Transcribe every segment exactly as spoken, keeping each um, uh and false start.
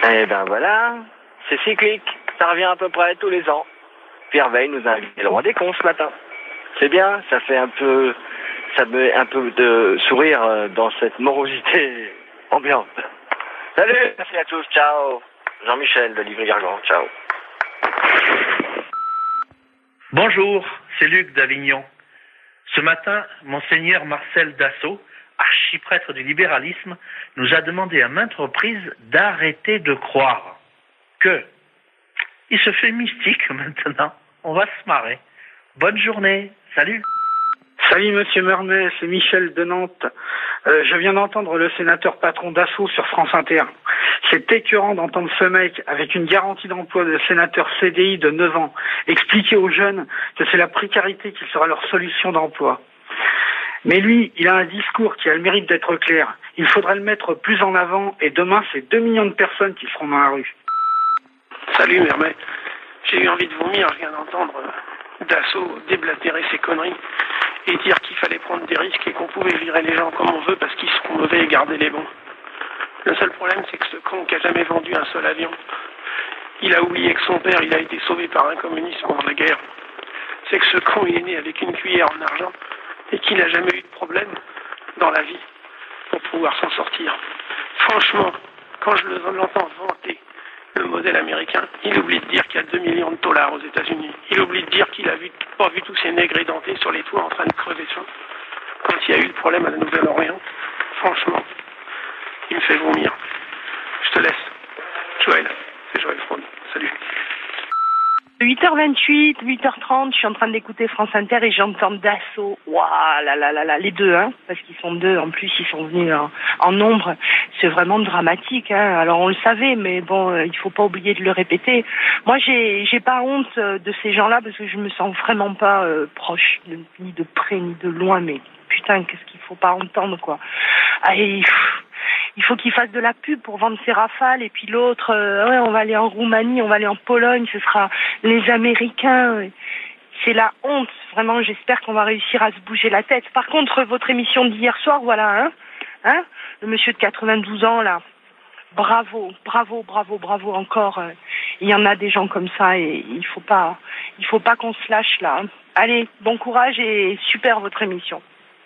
Eh ben voilà, c'est cyclique, ça revient à peu près tous les ans. Pierre Veil nous a invité le roi des cons ce matin. C'est bien, ça fait un peu, ça met un peu de sourire dans cette morosité ambiante. Salut, merci à tous, ciao. Jean-Michel de Livry-Gargan, ciao. Bonjour, c'est Luc d'Avignon. Ce matin, Monseigneur Marcel Dassault, archiprêtre du libéralisme, nous a demandé à maintes reprises d'arrêter de croire que... Il se fait mystique maintenant, on va se marrer. Bonne journée, salut. Salut Monsieur Mermet, c'est Michel de Nantes. Euh, je viens d'entendre le sénateur patron Dassault sur France Inter. C'est écœurant d'entendre ce mec, avec une garantie d'emploi de sénateur C D I de neuf ans, expliquer aux jeunes que c'est la précarité qui sera leur solution d'emploi. Mais lui, il a un discours qui a le mérite d'être clair. Il faudrait le mettre plus en avant et demain, c'est deux millions de personnes qui seront dans la rue. Salut Mermet, j'ai eu envie de vomir, je viens d'entendre Dassault déblatérer ses conneries et dire qu'il fallait prendre des risques et qu'on pouvait virer les gens comme on veut parce qu'ils seront mauvais et garder les bons. Le seul problème, c'est que ce con qui a jamais vendu un seul avion, il a oublié que son père, il a été sauvé par un communiste pendant la guerre. C'est que ce con, il est né avec une cuillère en argent et qu'il n'a jamais eu de problème dans la vie pour pouvoir s'en sortir. Franchement, quand je l'entends vanter le modèle américain, il oublie de dire qu'il y a deux millions de dollars aux États-Unis. Il oublie de dire qu'il a vu, pas vu tous ces nègres édentés sur les toits en train de crever de faim. Quand il y a eu le problème à la Nouvelle-Orléans, franchement, il me fait vomir. Je te laisse. Joël, c'est Joël Fraude. Salut. huit heures vingt-huit, huit heures trente, je suis en train d'écouter France Inter et j'entends Dassault. Waouh, là, là, là, là, les deux, hein, parce qu'ils sont deux, en plus ils sont venus en, en nombre. C'est vraiment dramatique, hein. Alors on le savait, mais bon, euh, il faut pas oublier de le répéter. Moi, j'ai, j'ai pas honte de ces gens-là parce que je me sens vraiment pas euh, proche, de, ni de près ni de loin, mais putain, qu'est-ce qu'il faut pas entendre, quoi. Allez, pff, il faut qu'il fasse de la pub pour vendre ses rafales et puis l'autre, euh, ouais, on va aller en Roumanie, on va aller en Pologne, ce sera les Américains. C'est la honte, vraiment, j'espère qu'on va réussir à se bouger la tête. Par contre, votre émission d'hier soir, voilà, hein, hein, le monsieur de quatre-vingt-douze ans, là, bravo, bravo, bravo, bravo encore. Il y en a des gens comme ça et il faut pas, il faut pas qu'on se lâche là. Hein. Allez, bon courage et super votre émission.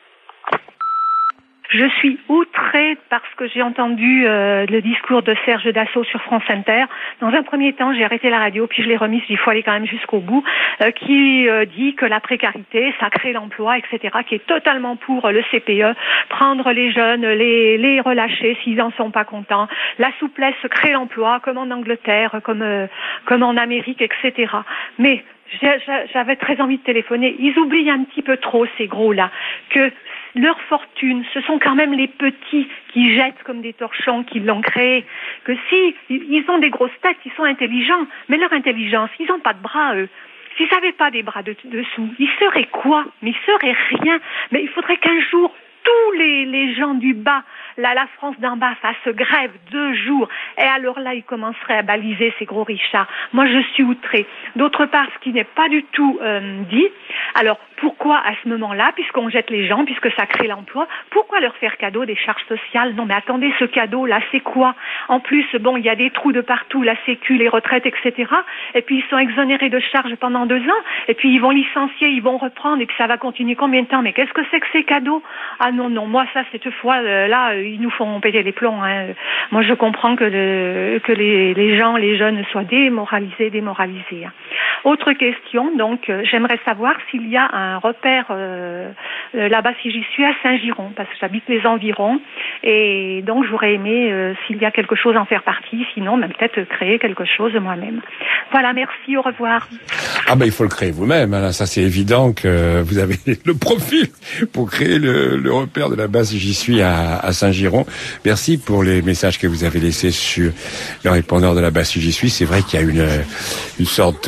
Je suis outrée parce que j'ai entendu euh, le discours de Serge Dassault sur France Inter. Dans un premier temps, j'ai arrêté la radio, puis je l'ai remise, il faut aller quand même jusqu'au bout, euh, qui euh, dit que la précarité, ça crée l'emploi, et cetera, qui est totalement pour le C P E, prendre les jeunes, les, les relâcher s'ils en sont pas contents. La souplesse crée l'emploi, comme en Angleterre, comme, euh, comme en Amérique, et cetera. Mais j'avais très envie de téléphoner. Ils oublient un petit peu trop, ces gros-là, que leur fortune, ce sont quand même les petits qui jettent comme des torchons, qui l'ont créé. Que si, ils ont des grosses têtes, ils sont intelligents, mais leur intelligence, ils n'ont pas de bras, eux. S'ils n'avaient pas des bras de, dessous, ils seraient quoi? Mais ils seraient rien. Mais il faudrait qu'un jour, tous les, les gens du bas, là, la France d'en bas fasse grève deux jours. Et alors là, ils commenceraient à baliser ces gros richards. Moi, je suis outrée. D'autre part, ce qui n'est pas du tout euh, dit, alors pourquoi à ce moment-là, puisqu'on jette les gens, puisque ça crée l'emploi, pourquoi leur faire cadeau des charges sociales? Non, mais attendez, ce cadeau-là, c'est quoi? En plus, bon, il y a des trous de partout, la sécu, les retraites, et cetera. Et puis, ils sont exonérés de charges pendant deux ans. Et puis, ils vont licencier, ils vont reprendre, et puis ça va continuer combien de temps? Mais qu'est-ce que c'est que ces cadeaux? Ah non, non, moi, ça, cette fois, euh, là, euh, ils nous font péter les plombs. Hein. Moi, je comprends que, le, que les, les gens, les jeunes soient démoralisés, démoralisés. Hein. Autre question, donc, euh, j'aimerais savoir s'il y a un repère euh, euh, là-bas, si j'y suis, à Saint-Giron, parce que j'habite les environs, et donc j'aurais aimé, euh, s'il y a quelque chose, en faire partie, sinon, même peut-être créer quelque chose moi-même. Voilà, merci, au revoir. Ah ben, il faut le créer vous-même, hein. Ça c'est évident que vous avez le profil pour créer le, le repère de la base J'y suis à, à Saint-Giron. Merci pour les messages que vous avez laissés sur le répondeur de la base J'y suis. C'est vrai qu'il y a une, une sorte d'excès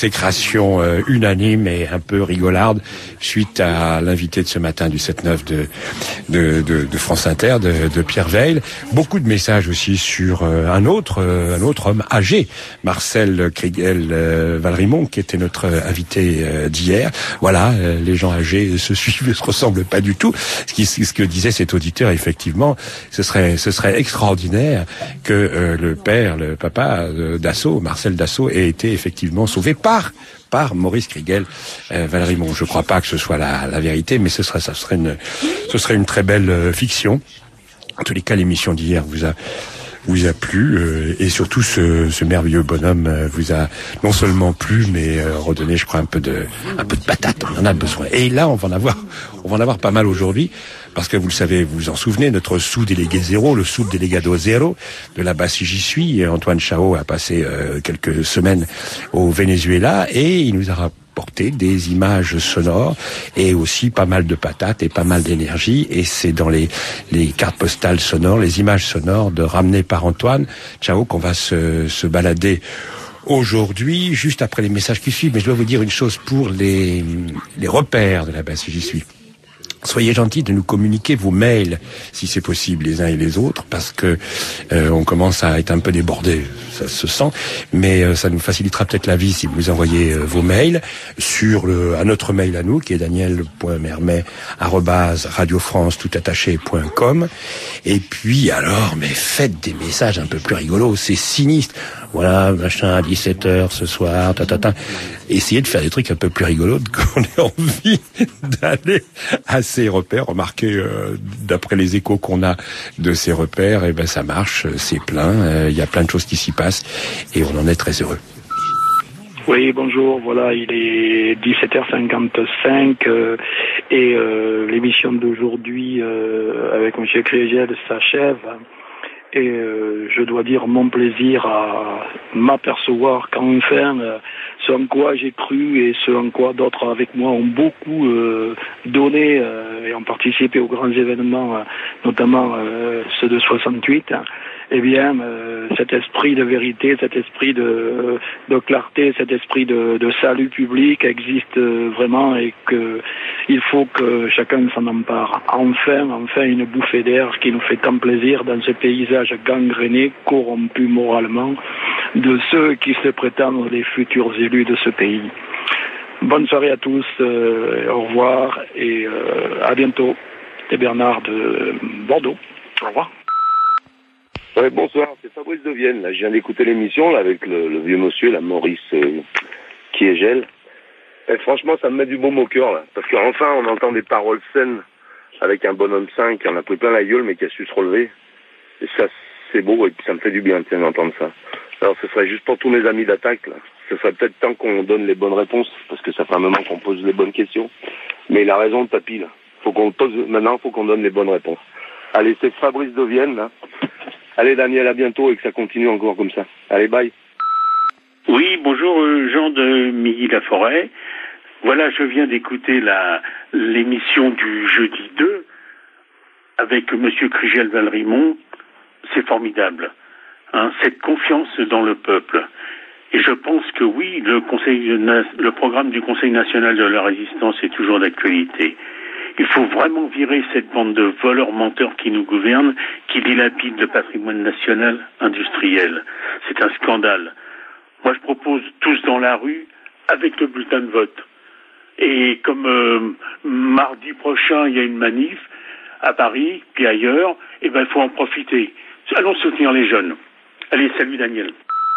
consécration euh, unanime et un peu rigolarde suite à l'invité de ce matin du sept neuf de, de, de, de France Inter, de, de Pierre Veil. Beaucoup de messages aussi sur euh, un autre euh, un autre homme âgé, Marcel Kriegel euh, Valrimont, qui était notre invité euh, d'hier. Voilà, euh, les gens âgés se suivent, se ressemblent pas du tout. Ce, qui, ce que disait cet auditeur, effectivement, ce serait ce serait extraordinaire que euh, le père, le papa euh, Dassault, Marcel Dassault, ait été effectivement sauvé par par Maurice Kriegel euh, Valrimont. Je crois pas que ce soit la, la vérité, mais ce serait ça serait une ce serait une très belle euh, fiction. En tous les cas, l'émission d'hier vous a vous a plu euh, et surtout ce, ce merveilleux bonhomme euh, vous a non seulement plu mais euh, redonné, je crois, un peu de un peu de patate. On en a besoin. Et là, on va en avoir on va en avoir pas mal aujourd'hui parce que vous le savez, vous vous en souvenez, notre sous-délégué zéro, le sous-délégado zéro de la base J'y suis, Antoine Chao a passé euh, quelques semaines au Venezuela et il nous a rapporté des images sonores et aussi pas mal de patates et pas mal d'énergie, et c'est dans les les cartes postales sonores, les images sonores de ramenées par Antoine Chao qu'on va se, se balader aujourd'hui, juste après les messages qui suivent. Mais je dois vous dire une chose pour les les repères de la base J'y suis. Soyez gentils de nous communiquer vos mails, si c'est possible, les uns et les autres, parce que euh, on commence à être un peu débordé, ça se sent, mais euh, ça nous facilitera peut-être la vie si vous envoyez euh, vos mails sur le, à notre mail à nous, qui est daniel point mermet arobase radiofrance tout attaché point com. Et puis alors, mais faites des messages un peu plus rigolos, c'est sinistre. Voilà, machin, à dix-sept heures ce soir, ta, ta, ta. Essayez de faire des trucs un peu plus rigolos, qu'on ait envie d'aller à ces repères. Remarquez, euh, d'après les échos qu'on a de ces repères, eh ben ça marche, c'est plein, il euh, y a plein de choses qui s'y passent, et on en est très heureux. Oui, bonjour, voilà, il est dix-sept heures cinquante-cinq euh, et euh, l'émission d'aujourd'hui euh, avec M. Kriegel s'achève. Et euh, je dois dire mon plaisir à m'apercevoir qu'enfin, euh, ce en quoi j'ai cru et ce en quoi d'autres avec moi ont beaucoup euh, donné euh, et ont participé aux grands événements, euh, notamment euh, ceux de soixante-huit, hein, eh bien, euh, cet esprit de vérité, cet esprit de, de clarté, cet esprit de, de salut public existe euh, vraiment, et que il faut que chacun s'en empare. Enfin, enfin, une bouffée d'air qui nous fait tant plaisir dans ce paysage gangréné, corrompu moralement, de ceux qui se prétendent les futurs élus de ce pays. Bonne soirée à tous, euh, au revoir et euh, à bientôt. C'est Bernard de Bordeaux. Au revoir. Ouais, bonsoir, c'est Fabrice de Vienne. Là, je viens d'écouter l'émission là avec le, le vieux monsieur, la Maurice euh, Kriegel. Et franchement, ça me met du baume au cœur là, parce qu'enfin, on entend des paroles saines avec un bonhomme sain qui en a pris plein la gueule, mais qui a su se relever. Et ça, c'est beau, et puis ça me fait du bien tiens, d'entendre ça. Alors, ce serait juste pour tous mes amis d'attaque là. Ce serait peut-être temps qu'on donne les bonnes réponses, parce que ça fait un moment qu'on pose les bonnes questions. Mais il a raison, le papy là. Faut qu'on pose maintenant, faut qu'on donne les bonnes réponses. Allez, c'est Fabrice de Vienne là. Allez Daniel, à bientôt et que ça continue encore comme ça. Allez, bye. Oui, bonjour euh, Jean de Milly-la-Forêt. Voilà, je viens d'écouter la l'émission du jeudi deux avec Monsieur Kriegel Valrimont. C'est formidable, hein, cette confiance dans le peuple. Et je pense que oui, le conseil, le programme du Conseil national de la résistance est toujours d'actualité. Il faut vraiment virer cette bande de voleurs menteurs qui nous gouvernent, qui dilapident le patrimoine national industriel. C'est un scandale. Moi, je propose tous dans la rue avec le bulletin de vote. Et comme euh, mardi prochain, il y a une manif à Paris, puis ailleurs, eh ben, il faut en profiter. Allons soutenir les jeunes. Allez, salut Daniel.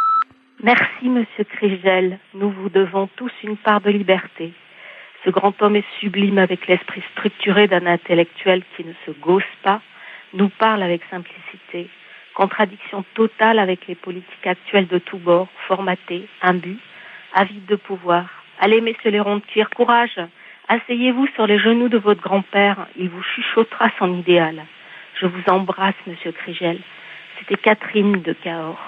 Merci, Monsieur Kriegel. Nous vous devons tous une part de liberté. Ce grand homme est sublime avec l'esprit structuré d'un intellectuel qui ne se gausse pas, nous parle avec simplicité. Contradiction totale avec les politiques actuelles de tous bords, formatées, imbus, avides de pouvoir. Allez, messieurs les ronds de tir, courage. Asseyez-vous sur les genoux de votre grand-père, il vous chuchotera son idéal. Je vous embrasse, Monsieur Kriegel. C'était Catherine de Cahors.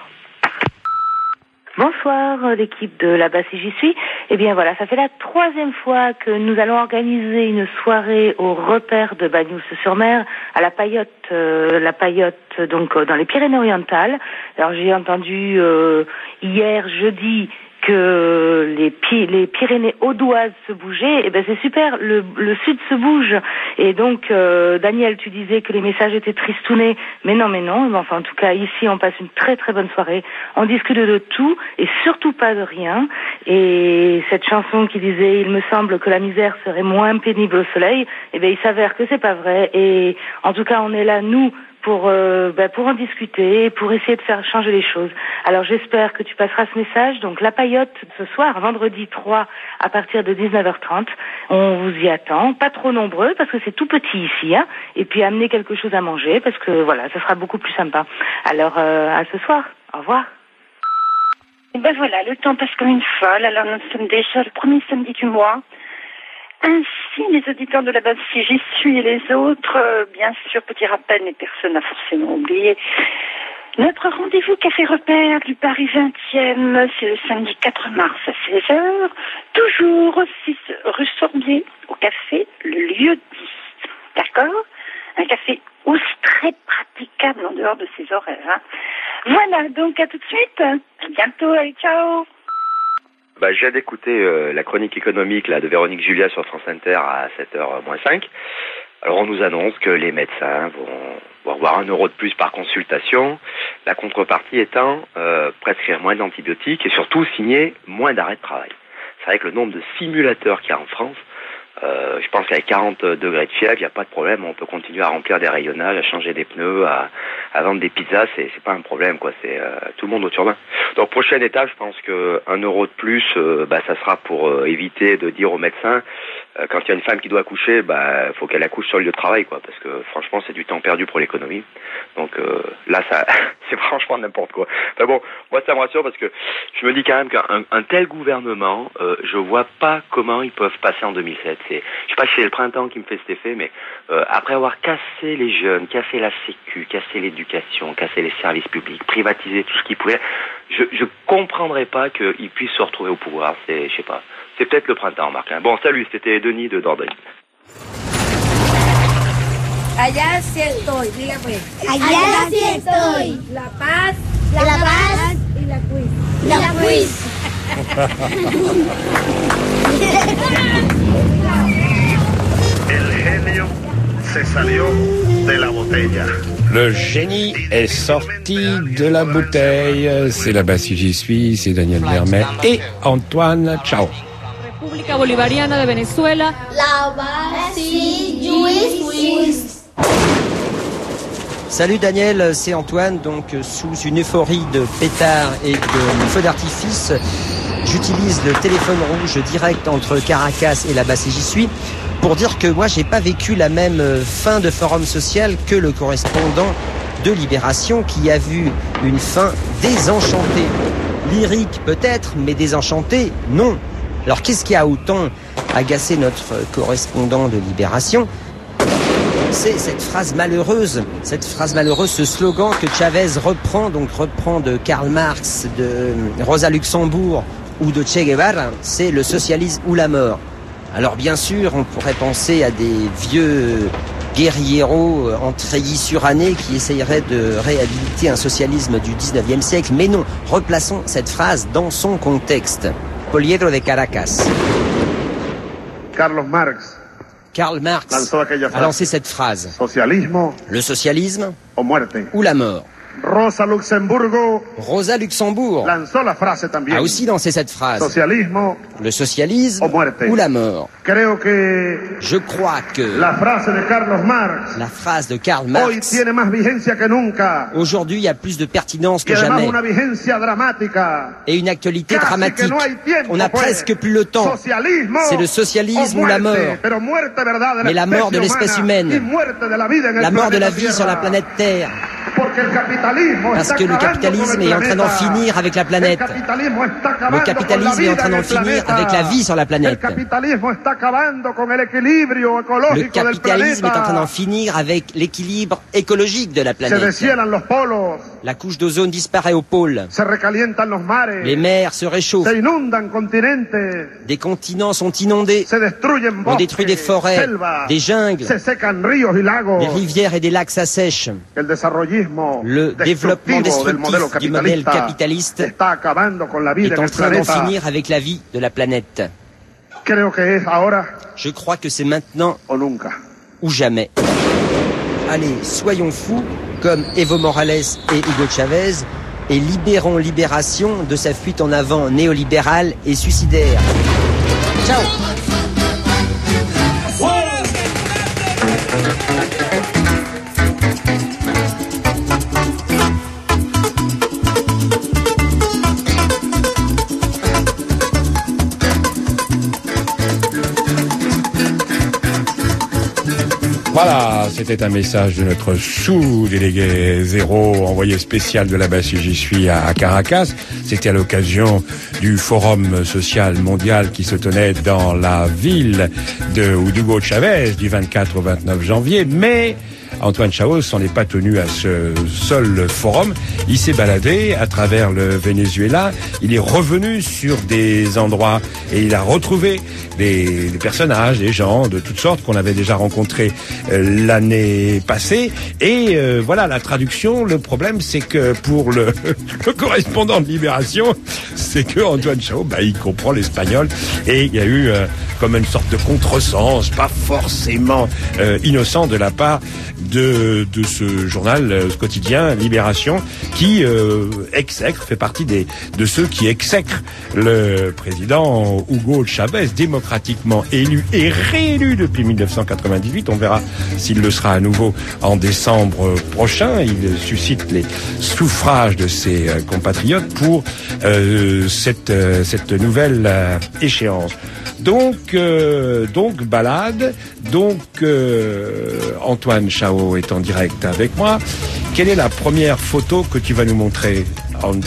Bonsoir, l'équipe de la base J'y suis. Eh bien voilà, ça fait la troisième fois que nous allons organiser une soirée au repère de Bagnols-sur-Mer, à la Paillote, euh, la Paillote donc euh, dans les Pyrénées-Orientales. Alors j'ai entendu euh, hier jeudi que les, Py- les Pyrénées audoises se bougeaient, et ben c'est super, le, le sud se bouge. Et donc, euh, Daniel, tu disais que les messages étaient tristounés, mais non, mais non. Enfin, en tout cas, ici, on passe une très très bonne soirée. On discute de tout et surtout pas de rien. Et cette chanson qui disait, il me semble que la misère serait moins pénible au soleil, eh ben il s'avère que c'est pas vrai. Et en tout cas, on est là, nous, pour euh, ben, pour en discuter, pour essayer de faire changer les choses. Alors j'espère que tu passeras ce message. Donc la paillote ce soir, vendredi trois à partir de dix-neuf heures trente. On vous y attend, pas trop nombreux parce que c'est tout petit ici, hein. Et puis amener quelque chose à manger parce que voilà, ça sera beaucoup plus sympa. Alors euh, à ce soir. Au revoir. Et ben voilà, le temps passe comme une folle. Alors nous sommes déjà le premier samedi du mois. Ainsi, les auditeurs de la base si j'y suis et les autres, euh, bien sûr, petit rappel, mais personne n'a forcément oublié. Notre rendez-vous Café Repère du Paris vingtième, c'est le samedi quatre mars à seize heures, toujours au six rue Sorbier, au café Le Lieu dix. D'accord? Un café aussi très praticable en dehors de ses horaires. Hein. Voilà, donc à tout de suite. À bientôt, allez, ciao. Bah, j'ai d'écouter euh, la chronique économique là, de Véronique Julia sur France Inter à sept heures moins cinq. Alors on nous annonce que les médecins vont, vont avoir un euro de plus par consultation, la contrepartie étant euh, prescrire moins d'antibiotiques et surtout signer moins d'arrêts de travail. C'est vrai que le nombre de simulateurs qu'il y a en France, euh, je pense qu'avec quarante degrés de fièvre, il n'y a pas de problème, on peut continuer à remplir des rayonnages, à changer des pneus, à, à vendre des pizzas, c'est, c'est pas un problème, quoi. C'est euh, tout le monde au turbin. Donc prochaine étape, je pense que un euro de plus, euh, bah ça sera pour euh, éviter de dire aux médecins euh, quand il y a une femme qui doit accoucher, bah faut qu'elle accouche sur le lieu de travail, quoi, parce que franchement c'est du temps perdu pour l'économie. Donc euh, là ça, c'est franchement n'importe quoi. Enfin bon, moi ça me rassure parce que je me dis quand même qu'un un tel gouvernement, euh, je vois pas comment ils peuvent passer en deux mille sept. C'est, je sais pas si c'est le printemps qui me fait cet effet, mais euh, après avoir cassé les jeunes, cassé la sécu, cassé l'éducation, cassé les services publics, privatisé tout ce qu'ils pouvaient, je je comprendrais pas qu'ils puissent se retrouver au pouvoir. C'est, je sais pas, c'est peut-être le printemps, Marc. Hein. Bon, salut, c'était Denis de Dordogne. Allá sí estoy, diga pues. Allá sí estoy. La paz, la, la paz y la quiz. La, la quiz. El genio se salió de la botella. Le génie est sorti de la bouteille. C'est là-bas si j'y suis, c'est Daniel Vermet et Antoine. Ciao. República Bolivariana de Venezuela. La base si j'y suis. Salut Daniel, c'est Antoine. Donc sous une euphorie de pétards et de feux d'artifice, j'utilise le téléphone rouge direct entre Caracas et la base si j'y suis pour dire que moi j'ai pas vécu la même fin de forum social que le correspondant de Libération qui a vu une fin désenchantée. Lyrique peut-être, mais désenchantée, non. Alors qu'est-ce qui a autant agacé notre correspondant de Libération ? C'est cette phrase malheureuse, cette phrase malheureuse, ce slogan que Chavez reprend, donc reprend de Karl Marx, de Rosa Luxembourg ou de Che Guevara, c'est le socialisme ou la mort. Alors bien sûr, on pourrait penser à des vieux guerrieros en treillis surannés qui essayeraient de réhabiliter un socialisme du dix-neuvième siècle, mais non, replaçons cette phrase dans son contexte. Poliedro de Caracas. Carlos Marx. Karl Marx a lancé cette phrase. Socialismo. Le socialisme o muerte. Ou la mort. Rosa Luxemburgo. Rosa Luxembourg lanzó la frase también. A aussi lancé cette phrase. Socialismo. Le socialisme o muerte. Ou la mort. Creo que Je crois que la frase de Carlos Marx. La phrase de Karl Marx. Hoy tiene más vigencia que nunca. Aujourd'hui, il y a plus de pertinence que jamais. Una vigencia dramática. Et une actualité Casi dramatique. No hay tiempo, On n'a pues. presque plus le temps. Socialismo C'est le socialisme ou, ou la mort. Pero muerte, verdad, de Mais la mort de l'espèce humaine. De la, vida en la el mort de la vie Tierra. sur la planète Terre. Parce que le capitalisme est en train d'en finir avec la planète. Le capitalisme est en train d'en finir avec la vie sur la planète. Le capitalisme est en train d'en finir avec l'équilibre écologique de la planète. La couche d'ozone disparaît au pôle. Les mers se réchauffent. Des continents sont inondés. On détruit des forêts, des jungles. Les rivières et des lacs s'assèchent. Le développement destructif du modèle capitaliste est en train d'en finir avec la vie de la planète. Je crois que c'est maintenant ou jamais. Allez, soyons fous, comme Evo Morales et Hugo Chavez, et libérons Libération de sa fuite en avant néolibérale et suicidaire. Ciao. Voilà, c'était un message de notre sous-délégué zéro, envoyé spécial de là-bas si j'y suis à Caracas. C'était à l'occasion du Forum social mondial qui se tenait dans la ville de Hugo Chavez du vingt-quatre au vingt-neuf janvier. Mais Antoine Chaos s'en est pas tenu à ce seul forum. Il s'est baladé à travers le Venezuela. Il est revenu sur des endroits et il a retrouvé des, des personnages, des gens de toutes sortes qu'on avait déjà rencontrés euh, l'année passée. Et euh, voilà la traduction. Le problème, c'est que pour le, le correspondant de Libération, c'est que Antoine Chaos, bah, il comprend l'espagnol et il y a eu euh, comme une sorte de contresens, pas forcément euh, innocent de la part de, de ce journal euh, quotidien Libération qui euh, exècre, fait partie des, de ceux qui exècrent le président Hugo Chavez, démocratiquement élu et réélu depuis mille neuf cent quatre-vingt-dix-huit. On verra s'il le sera à nouveau en décembre prochain. Il suscite les suffrages de ses euh, compatriotes pour euh, cette, euh, cette nouvelle euh, échéance. Donc, euh, donc balade, donc euh, Antoine Chao est en direct avec moi. Quelle est la première photo que tu vas nous montrer, Antonio ?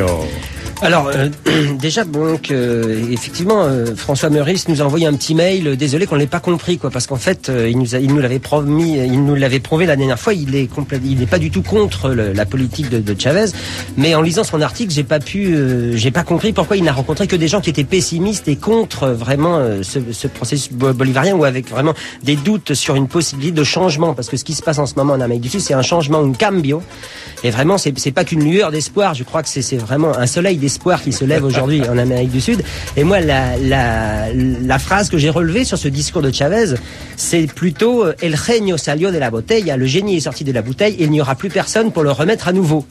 Alors, euh, déjà, bon, donc, euh, effectivement, euh, François Meurice nous a envoyé un petit mail. Euh, désolé qu'on l'ait pas compris, quoi, parce qu'en fait, euh, il nous a, il nous l'avait promis, il nous l'avait prouvé la dernière fois. Il est complètement, il n'est pas du tout contre le, la politique de, de Chavez. Mais en lisant son article, j'ai pas pu, euh, j'ai pas compris pourquoi il n'a rencontré que des gens qui étaient pessimistes et contre euh, vraiment euh, ce, ce processus bolivarien, ou avec vraiment des doutes sur une possibilité de changement, parce que ce qui se passe en ce moment en Amérique du Sud, c'est un changement, un cambio. Et vraiment, c'est, c'est pas qu'une lueur d'espoir. Je crois que c'est, c'est vraiment un soleil d'espoir qui se lève aujourd'hui en Amérique du Sud. Et moi, la, la, la phrase que j'ai relevée sur ce discours de Chavez, c'est plutôt « El genio salió de la botella », le génie est sorti de la bouteille et il n'y aura plus personne pour le remettre à nouveau.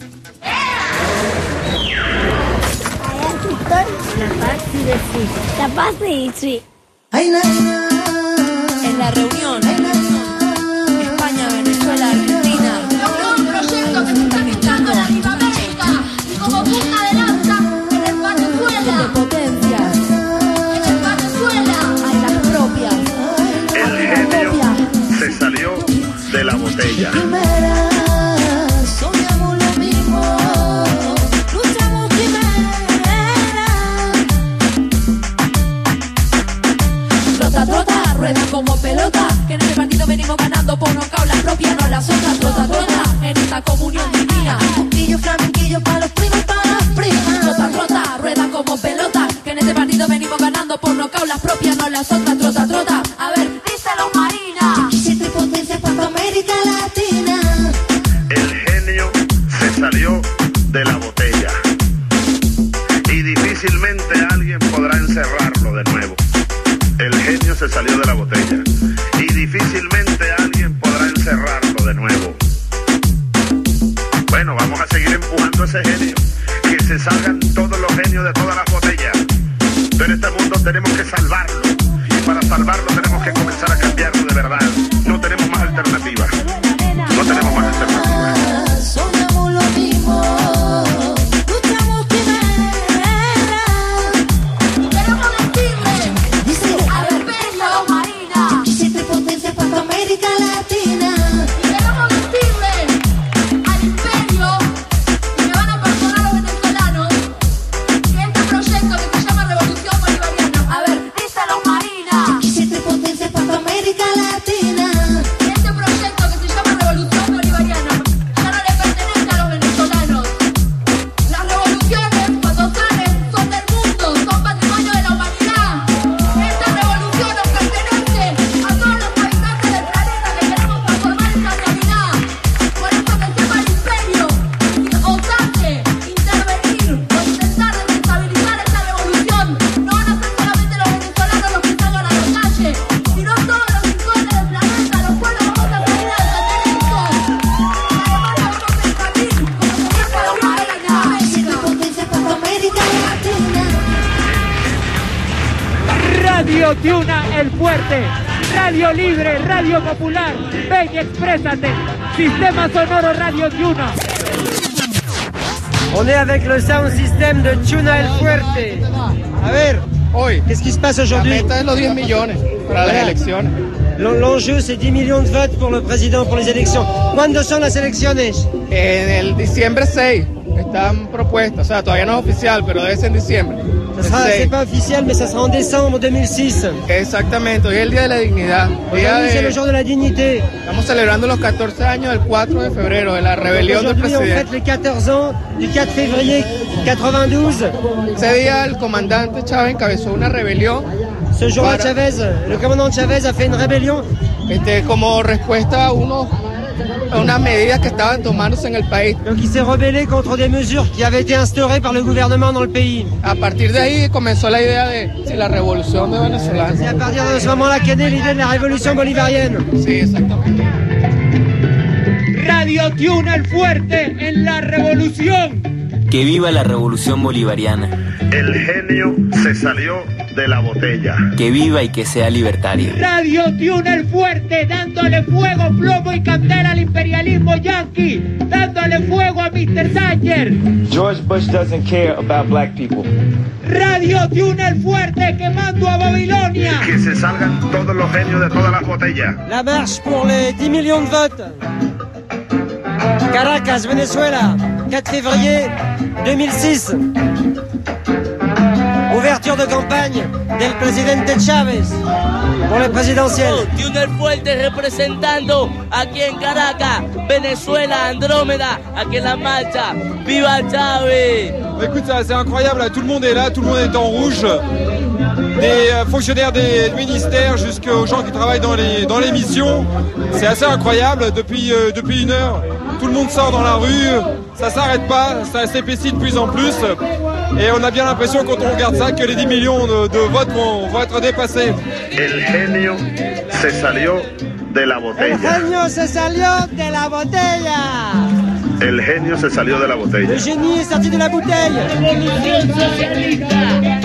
La paz y sí. En la reunión, España, Venezuela, Argentina. Un proyecto que se está gestando en Latinoamérica como punta de lanza en el Venezuela. De potencia. En el Venezuela hay las propias. El genio se salió de la botella. Soñamos lo mismo. Luchamos Trota, trota, rueda como pelota, que en este partido venimos ganando por nocaut, la propia no las otras. Trota, trota, en esta comunión divina. Puntillo, flamenquillo pa' los primos, pa' las primas. Trota, trota, rueda como pelota, que en este partido venimos ganando por nocaut, las propias no las otras. Trota, trota, a ver, díselo Marina. Quisiste potencia para América Latina. El genio se salió de la botella y difícilmente alguien podrá encerrarlo de nuevo. El genio se salió de la botella y difícilmente alguien podrá encerrarlo de nuevo. Bueno, vamos a seguir empujando a ese genio, que se salgan todos los genios de todas las botellas. Pero este mundo tenemos que salvarlo, y para salvarlo tenemos que comenzar a cambiarlo de verdad. No tenemos más alternativas. No tenemos más alternativas. Soñamos lo mismo. Luchamos quimera. Queremos decirle. Dice, a ver, díselo Marina. Quisiste potencia para América Latina. Queremos decirle al imperio, y me van a perdonar los venezolanos, que este proyecto que se llama Revolución Bolivariana. A ver, díselo Marina. Quisiste potencia para América Latina. Radio Tiuna El Fuerte, Radio Libre, Radio Popular, ven y exprésate, Sistema Sonoro Radio Tiuna. On est avec le sound system de Tiuna El Fuerte. A ver, hoy, qu'est-ce qui se passe aujourd'hui? La meta es los diez millones para las elecciones. L'enjeu, c'est dix millions de votes pour le président pour les élections. ¿Cuándo son las elecciones? En el diciembre seis, están propuestas, o sea, todavía no es oficial, pero debe ser en diciembre. C'est pas officiel, mais ça sera en décembre deux mille six. Exactamente, hoy es el Día de la Dignidad. Aujourd'hui, c'est le jour de la dignité. Estamos celebrando los catorce años del cuatro de febrero, de la rebelión del presidente. Aujourd'hui, on fête les quatorze ans du quatre février quatre-vingt-douze. Ese día, el comandante Chávez encabezó una rebelión. Ce jour-là, Chavez, le commandant Chavez a fait une rébellion. Este, como respuesta a uno unas medidas que estaban tomándose en el país. Donc il s'est rebellé contre des mesures qui avaient été instaurées par le gouvernement dans le pays. A partir de ahí comenzó la idea de si la revolución de Venezuela. C'est à partir de ce moment-là qu'est née l'idée de la révolution bolivarienne. Sí, exactamente. Radio Tiuna El Fuerte en la revolución. Que viva la revolución bolivariana. El genio se salió de la botella. Que viva y que sea libertaria. Radio Tiuna El Fuerte, dándole fuego, plomo y candela al imperialismo yanqui, dándole fuego a mister Thatcher. George Bush doesn't care about black people. Radio Tiuna El Fuerte, quemando a Babilonia. Que se salgan todos los genios de todas las botellas. La marche pour les dix millions de votes. Caracas, Venezuela, quatre février deux mille six. Ouverture de campagne del presidente Chávez pour les présidentielles. Tiuna El Fuerte representando aquí en Caracas, Venezuela, Andrómeda, aquí en la marcha. ¡Viva Chávez! Écoute, c'est incroyable, tout le monde est là, tout le monde est en rouge. Des fonctionnaires des ministères jusqu'aux gens qui travaillent dans les, dans les missions. C'est assez incroyable, depuis, euh, depuis une heure, tout le monde sort dans la rue, ça s'arrête pas, ça s'épaissit de plus en plus. Et on a bien l'impression quand on regarde ça que les dix millions de, de votes vont, vont être dépassés. El genio se salió de la botella. El genio se salió de la botella. El genio se salió de la botella. Le génie est sorti de la bouteille. Revolución socialista.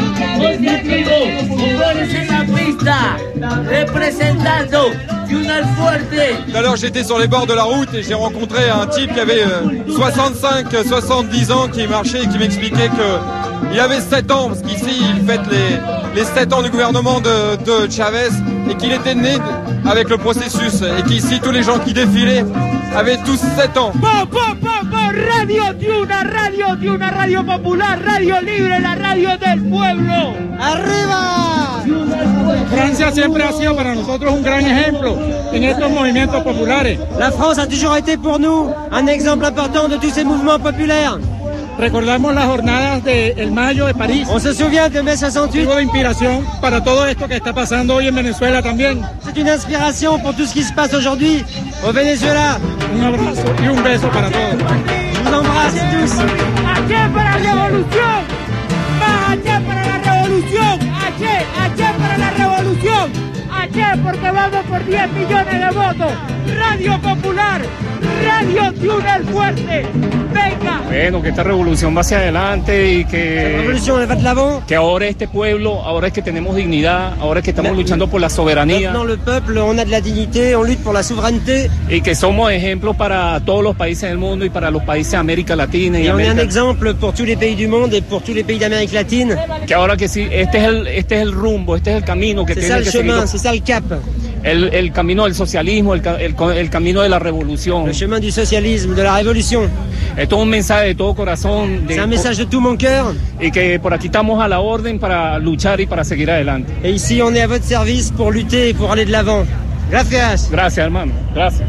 Positivo, jugadores en la pista, representando Tiuna El Fuerte. Tout à l'heure, j'étais sur les bords de la route et j'ai rencontré un type qui avait euh, soixante-cinq soixante-dix ans, qui marchait et qui m'expliquait que il avait sept ans, parce qu'ici, il fête les, les sept ans du gouvernement de, de Chavez, et qu'il était né avec le processus, et qu'ici, tous les gens qui défilaient avaient tous sept ans. Po, po, po, po, Radio Tiuna, Radio Tiuna, Radio Popular, Radio Libre, la radio del pueblo. ¡Arriba! Francia siempre ha sido para nosotros un gran ejemplo en estos movimientos populares. La France a toujours été pour nous un exemple important de tous ces mouvements populaires. Recordamos las jornadas del Mayo de París. On se souvient de mai soixante-huit. Motivo de inspiración para todo esto que está pasando hoy en Venezuela también. C'est une inspiration pour tout ce qui se passe aujourd'hui au Venezuela. Un abrazo y un beso para todos. Je vous embrasse tous. H para la revolución. Más H para la revolución. H, H para la revolución. H porque vamos por diez millones de votos. Radio Popular, Radio Tiuna El Fuerte. Venga. Bueno, que esta revolución va hacia adelante y que, revolución va de l'avant. Que ahora este pueblo, ahora es que tenemos dignidad, ahora es que estamos luchando por la soberanía. Maintenant le peuple, on a de la dignité, on lutte pour la souveraineté. Y que somos ejemplos para todos los países del mundo y para los países de América Latina y, y América. On est un exemple pour tous les pays du monde et pour tous les pays d'Amérique latine. Que ahora que sí, este es el, este es el rumbo, este es el camino que tiene que seguir. C'est ça le chemin, c'est ça le cap. El, el camino del socialismo, el, el, el camino de la revolución. Le chemin du socialisme, de la révolution. Esto es un mensaje de todo corazón. C'est un message de tout mon cœur. Y que por aquí estamos a la orden para luchar y para seguir adelante. Et ici, on est à votre service pour lutter et pour aller de l'avant. Gracias. Gracias, hermano. Gracias.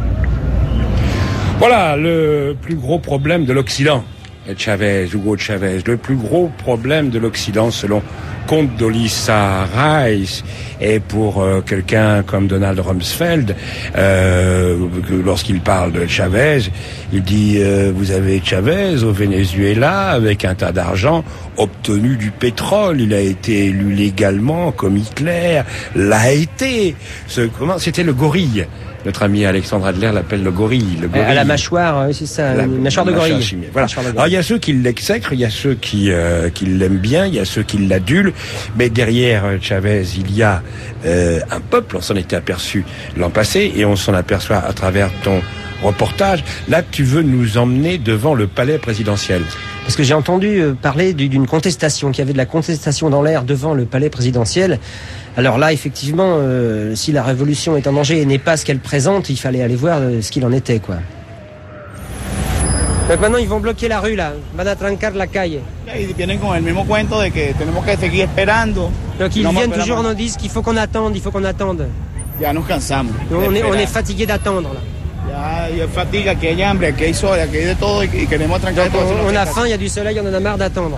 Voilà le plus gros problème de l'Occident. Chavez, Hugo Chavez, le plus gros problème de l'Occident selon Condoleezza Rice, et pour euh, quelqu'un comme Donald Rumsfeld, euh, lorsqu'il parle de Chavez, il dit euh, vous avez Chavez au Venezuela avec un tas d'argent obtenu du pétrole, il a été élu légalement comme Hitler l'a été. Ce, comment, c'était le gorille notre ami Alexandre Adler l'appelle le gorille. Le gorille. À la mâchoire, c'est ça, la, une mâchoire de gorille. Chimique. Voilà. Alors il y a ceux qui l'exècrent, il y a ceux qui, euh, qui l'aiment bien, il y a ceux qui l'adulent, mais derrière Chavez, il y a euh, un peuple, on s'en était aperçu l'an passé, et on s'en aperçoit à travers ton reportage. Là, tu veux nous emmener devant le palais présidentiel. Parce que j'ai entendu parler d'une contestation, qu'il y avait de la contestation dans l'air devant le palais présidentiel. Alors là, effectivement, euh, si la révolution est en danger et n'est pas ce qu'elle présente, il fallait aller voir euh, ce qu'il en était, quoi. Donc maintenant, ils vont bloquer la rue, là. Van a trancar la calle. Donc ils viennent toujours, on nous dit qu'il faut qu'on attende, il faut qu'on attende. Ya nos cansamos. On est, on est fatigué d'attendre, là. Ya, ya fatiga, que hay hambre, que hay sol, que hay de todo y queremos trancar todo. On a faim, il y a du soleil, on en a marre d'attendre.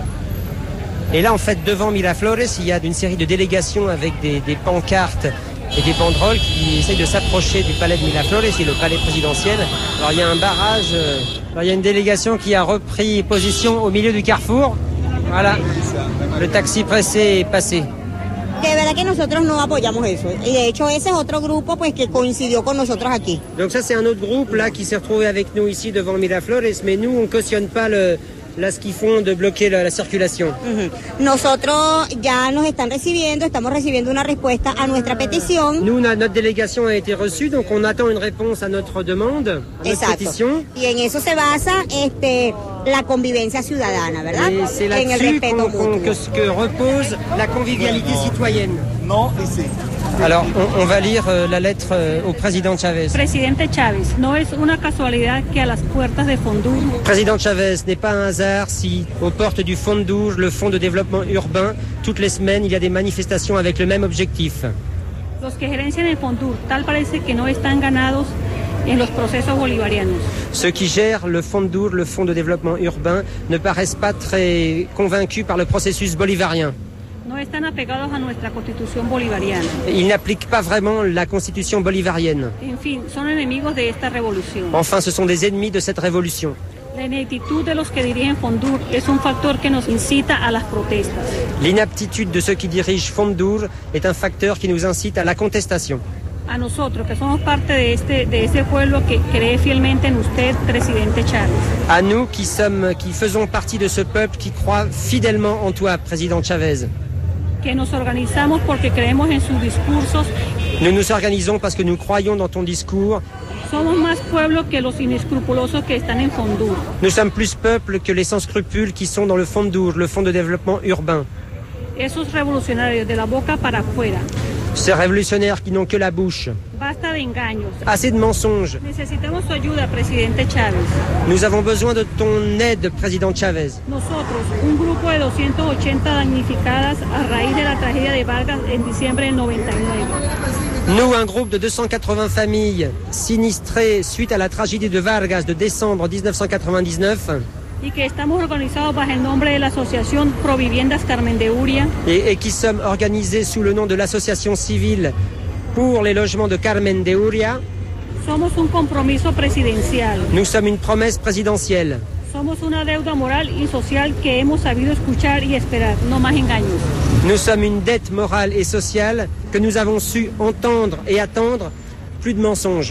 Et là, en fait, devant Miraflores, il y a une série de délégations avec des, des pancartes et des banderoles qui essayent de s'approcher du palais de Miraflores, qui est le palais présidentiel. Alors, il y a un barrage. Euh, alors, il y a une délégation qui a repris position au milieu du carrefour. Voilà. Le taxi pressé est passé. Que de verdad que nosotros no apoyamos eso. Y de hecho ese es otro grupo pues que coincidió con nosotros aquí. Donc ça c'est un autre groupe là qui s'est retrouvé avec nous ici devant Miraflores, mais nous on cautionne pas le là ce qu'ils font de bloquer la, la circulation. Uh-huh. Nosotros ya nos están recibiendo, estamos recibiendo una respuesta a nuestra petición. Nous notre délégation a été reçue, donc on attend une réponse à notre demande, à notre pétition. Y en eso se basa este la convivencia ciudadana, ¿verdad? Et c'est là-dessus qu'on, qu'on, que, que repose la convivialité citoyenne. Non, ici. Alors, on, on va lire euh, la lettre euh, au président Chavez. Presidente Chávez, no es una casualidad que a las puertas de Fondur. Président Chavez, n'est pas un hasard si, aux portes du Fondur, le Fonds de développement urbain, toutes les semaines, il y a des manifestations avec le même objectif. Los que gerencian el Fondur, tal parece que no están ganados en los procesos bolivarianos. Ceux qui gèrent le Fondur, le Fonds de développement urbain, ne paraissent pas très convaincus par le processus bolivarien. No están apegados a nuestra constitución bolivariana. Ils n'appliquent pas vraiment la constitution bolivarienne. En fin, son enemigos de esta revolución. Enfin, ce sont des ennemis de cette révolution. La ineptitud de los que dirigen Fondur es un factor que nos incita a las protestas. L'inaptitude de ceux qui dirigent Fondur est un facteur qui nous incite à la contestation. A nosotros, que somos parte de este, de ese pueblo que cree fielmente en usted, presidente Chávez. À nous qui sommes, qui faisons partie de ce peuple qui croit fidèlement en toi, président Chavez. Que nos organizamos porque creemos en sus discursos. Nous nous organisons parce que nous croyons dans ton discours. Somos más pueblo que los inescrupulosos que están en Fondur. Nous sommes plus peuple que les sans scrupules qui sont dans le Fondur, le Fonds de développement urbain. Esos revolucionarios de la boca para afuera. Ces révolutionnaires qui n'ont que la bouche. Basta de engaños. Assez de mensonges. Necesitamos su ayuda, presidente Chávez. Nous avons besoin de ton aide, président Chavez. Nosotros, un grupo de doscientas ochenta damnificadas a raíz de la tragedia de Vargas en diciembre del noventa y nueve. Nous, un groupe de deux cent quatre-vingts familles sinistrées suite à la tragédie de Vargas de décembre dix-neuf cent quatre-vingt-dix-neuf. Y que estamos organizados bajo el nombre de la Asociación Proviviendas Carmen de Uria. Et, et qui sommes organisés sous le nom de l'association civile pour les logements de Carmen de Uria. Somos un compromiso presidencial. Nous sommes une promesse présidentielle. Somos una deuda moral y social que hemos sabido escuchar y esperar, no más engaños. Nous sommes une dette morale et sociale que nous avons su entendre et attendre, plus de mensonges.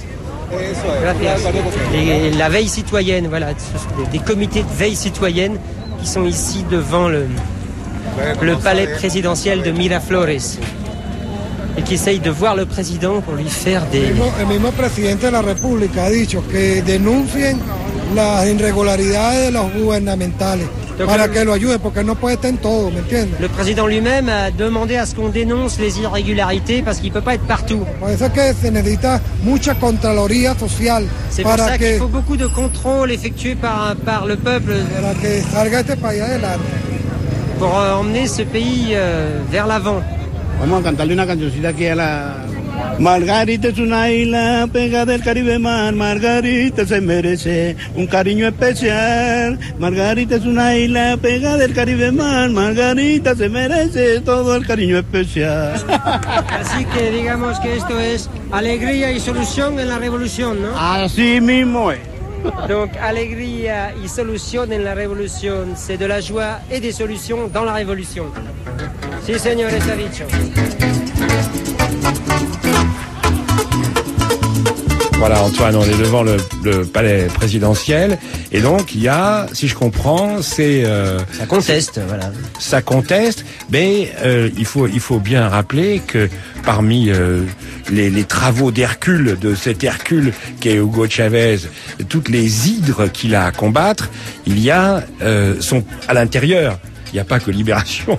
Et la veille citoyenne, voilà, ce sont des, des comités de veille citoyenne qui sont ici devant le, le palais présidentiel de Miraflores et qui essayent de voir le président pour lui faire des... El mismo presidente de la República ha dicho que denuncien las irregularidades de los gubernamentales. Donc, para le, que lo ayude, porque no puede estar en todo, ¿me entiendes? Le président lui-même a demandé à ce qu'on dénonce les irrégularités parce qu'il ne peut pas être partout. Por eso es que se necesita mucha contraloría social. C'est pour ça qu'il faut beaucoup de contrôles effectués par, par le peuple para que salga este país adelante. Pour euh, emmener ce pays euh, vers l'avant. Vamos a cantarle una cancioncita aquí a la... Margarita es una isla pegada del Caribe mar, Margarita se merece un cariño especial. Margarita es una isla pegada del Caribe mar, Margarita se merece todo el cariño especial. Así que digamos que esto es alegría y solución en la revolución, ¿no? Así mismo es. Donc alegría y solución en la revolución, c'est de la joie et des solutions dans la révolution. Sí, señores, ha dicho. Voilà, Antoine, on est devant le, le palais présidentiel. Et donc, il y a, si je comprends, c'est... Euh, ça conteste, voilà. Ça conteste, mais euh, il faut il faut bien rappeler que parmi euh, les, les travaux d'Hercule, de cet Hercule qu'est Hugo Chavez, toutes les hydres qu'il a à combattre, il y a, euh, sont à l'intérieur. Il n'y a pas que Libération,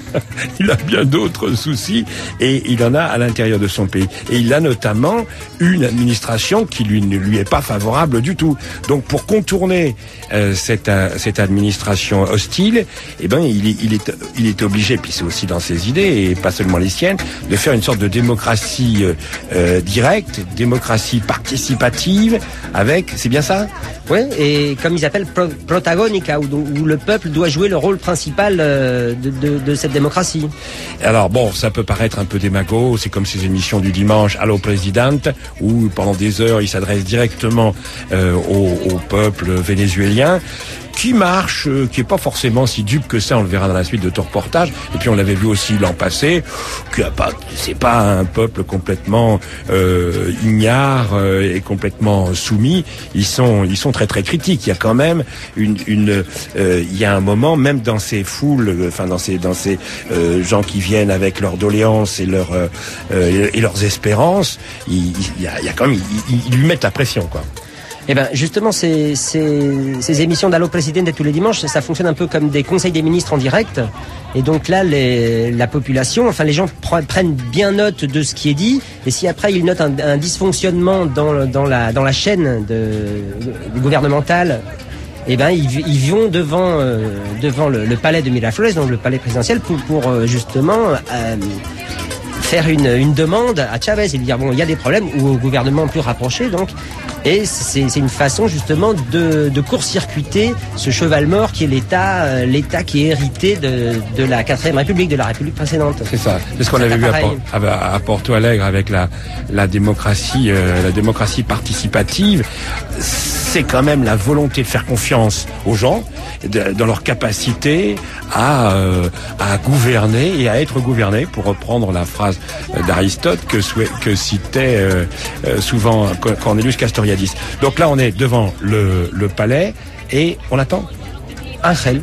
il a bien d'autres soucis et il en a à l'intérieur de son pays. Et il a notamment une administration qui lui ne lui est pas favorable du tout. Donc pour contourner euh, cette, euh, cette administration hostile, eh ben il, il, est, il est obligé, puis c'est aussi dans ses idées et pas seulement les siennes, de faire une sorte de démocratie euh, euh, directe, démocratie participative avec, c'est bien ça ? Oui, et comme ils appellent pro- protagonica, où, où le peuple doit jouer le rôle principal de, de, de cette démocratie. Alors bon, ça peut paraître un peu démago, c'est comme ces émissions du dimanche Allo Presidente, où pendant des heures il s'adresse directement euh, au, au peuple vénézuélien, qui marche, euh, qui est pas forcément si dupe que ça, on le verra dans la suite de ton reportage. Et puis on l'avait vu aussi l'an passé, qui a pas, c'est pas un peuple complètement euh, ignare euh, et complètement soumis. Ils sont, ils sont très très critiques. Il y a quand même une, une, euh, il y a un moment, même dans ces foules, euh, enfin dans ces, dans ces euh, gens qui viennent avec leurs doléances et leurs euh, euh, et leurs espérances, il, il y a, il y a quand même, ils, ils lui mettent la pression, quoi. Eh ben justement, ces, ces, ces émissions d'Allo Presidente tous les dimanches, ça fonctionne un peu comme des conseils des ministres en direct. Et donc là, les, la population, enfin les gens pre- prennent bien note de ce qui est dit. Et si après ils notent un, un dysfonctionnement dans, dans, la, dans la chaîne de, de, gouvernementale, eh ben ils, ils vont devant, euh, devant le, le palais de Miraflores, donc le palais présidentiel, pour, pour euh, justement euh, faire une, une demande à Chavez et lui dire bon, il y a des problèmes, ou au gouvernement plus rapproché donc. Et c'est, c'est une façon justement de, de court-circuiter ce cheval mort qui est l'État, euh, l'État qui est hérité de, de la quatrième République, de la République précédente. C'est ça. C'est ce qu'on avait vu à, Por- à, à Porto Alegre avec la, la démocratie, euh, la démocratie participative. C'est quand même la volonté de faire confiance aux gens, de, dans leur capacité à, euh, à gouverner et à être gouvernés, pour reprendre la phrase d'Aristote que, que citait euh, souvent Cornelius Castoriadis. Donc là, on est devant le, le palais et on attend Ángel.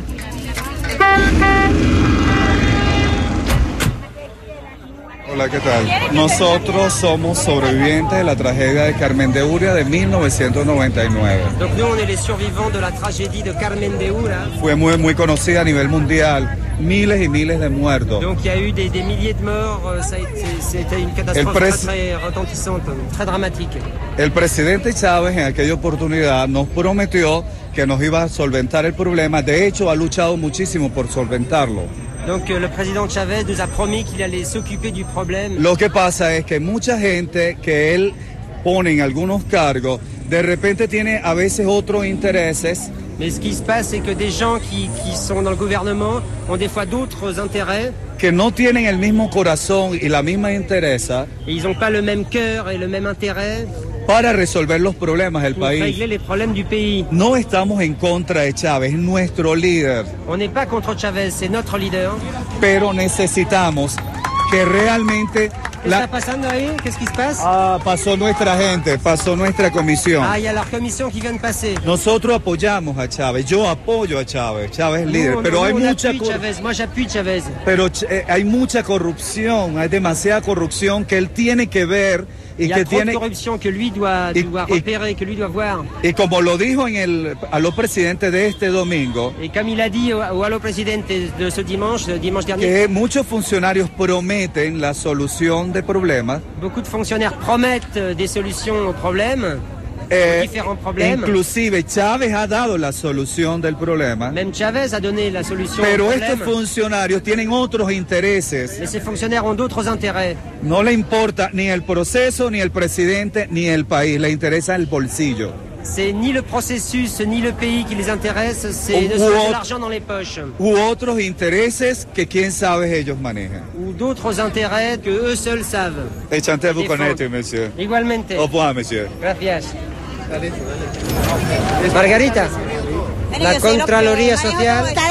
Hola, ¿qué tal? Nosotros somos sobrevivientes de la tragedia de Carmen de Uria de mil novecientos noventa y nueve. Donc nous, on est les survivants de la tragédie de Carmen de Uria. Fue muy, muy conocida a nivel mundial, miles y miles de muertos. Donc il y a eu des, des milliers de morts, ça a été, c'était une catastrophe pres... très, très retentissante, très dramatique. El presidente Chávez en aquella oportunidad nos prometió que nos iba a solventar el problema. De hecho, ha luchado muchísimo por solventarlo. Donc le président Chavez nous a promis qu'il allait s'occuper du problème. Lo que pasa es que mucha gente que él pone en algunos cargos, de repente tiene a veces otros intereses. Mais ce qui se passe, c'est que des gens qui, qui sont dans le gouvernement ont des fois d'autres intérêts. Que no tienen el mismo corazón y la misma interesa. Et ils n'ont pas le même cœur et le même intérêt. Para resolver los problemas del pour país. Régler les problèmes du pays. No estamos en contra de Chávez, es nuestro líder. On n'est pas contre Chavez, c'est notre leader. Pero necesitamos que realmente... ¿Qué la... está pasando ahí? Qu'est-ce qui se passe? Ah, pasó nuestra gente, pasó nuestra comisión. Ah, il y a la commission qui vient de passer. Nosotros apoyamos a Chávez, yo apoyo a Chávez, Chávez es líder, no, pero no, hay on mucha cor... Chavez. Moi j'appuie Chavez. Pero eh, hay mucha corrupción, hay demasiada corrupción que él tiene que ver y Il y a que trop tiene de corruption que lui doit, y, doit y, repérer, que lui doit voir. Y como lo dijo en el Allo Presidente de este domingo, et comme il a dit au, au Allo Presidente de ce dimanche, dimanche dernier, que muchos funcionarios prometen la solución de problemas. Beaucoup de fonctionnaires promettent des solutions aux problèmes. Eh, différents problèmes. Inclusive Chávez ha dado la solución del problema. Même Chavez a donné la solution. Pero au estos problème. funcionarios tienen otros intereses. Mais ces fonctionnaires ont d'autres intérêts. No le importa ni el proceso, ni el presidente, ni el país. Le interesa el bolsillo. C'est ni le processus, ni le pays qui les intéresse, c'est de, de l'argent dans les poches. U otros intereses que quién sabe ellos manejan. Ou d'autres intérêts que eux seuls savent. Echantez-vous connaître, monsieur. Igualmente. Au revoir, monsieur. Gracias. Margarita. La Contraloría Social. Cada uno de nosotros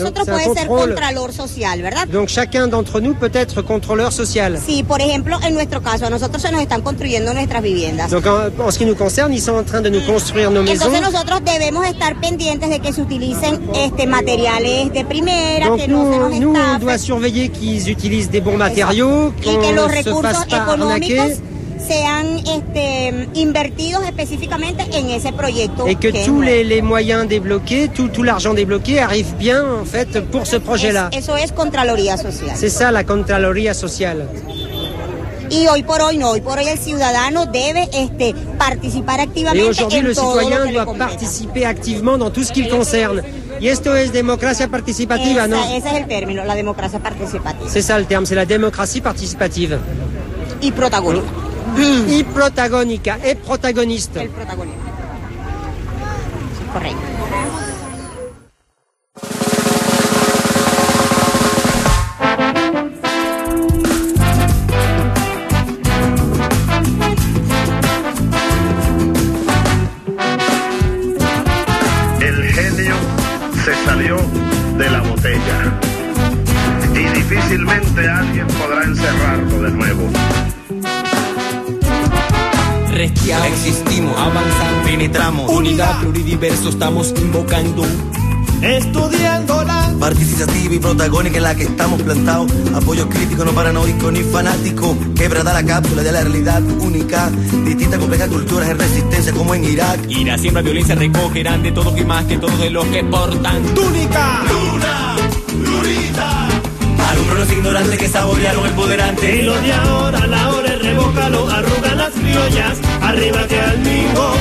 nosotros Donc, puede ser contrôle. contralor social, ¿verdad? Donc chacun d'entre nous peut être contrôleur social. Sí, por ejemplo, en nuestro caso, a nosotros se nos están construyendo nuestras viviendas. Donc en, en ce qui nous concerne, ils sont en train de nous construire nos maisons. Entonces nosotros debemos estar pendientes de que se utilicen este, materiales de primera, Donc que no se nous, nos nous, on estafen, doit surveiller qu'ils utilisent des bons matériaux, y que qu'on los ne se recursos fasse pas económicos arnaquer. sean este, invertidos específicamente en ese proyecto. Et que que tous es les, les moyens débloqués, tout, tout l'argent débloqué arrive bien en fait pour ce projet-là. Es- eso es Contraloría Social. C'est ça la Contraloría Social. Y hoy por hoy no, hoy por hoy el ciudadano debe este, participar Et activamente aujourd'hui, en le todo lo citoyen que le doit compete. participer activement dans tout ce qui le concerne. Y esto es democracia participativa, Esa- ¿no? ese es el término, la democracia participativa. C'est ça le terme, c'est la démocratie participative. Y protagónica. Y protagónica, et protagoniste. El protagonista. Sí, correcto. El genio se salió de la botella y difícilmente alguien podrá encerrarlo de nuevo. Restiamos, existimos, avanzamos, penetramos, unidad pluridiverso estamos invocando. Estudiándola. Participativa y protagónica en la que estamos plantados. Apoyo crítico, no paranoico ni fanático. Quebrada la cápsula de la realidad única. Distintas complejas culturas en resistencia como en Irak. Ira, siembra, violencia, recogerán de todos y más que todos de los que portan. Túnica. Luna, lunita. Alumbro los ignorantes que saborearon el poder antes. Y lo de ahora, la hora es revócalo. Arrugan las criollas, arriba que al mingo.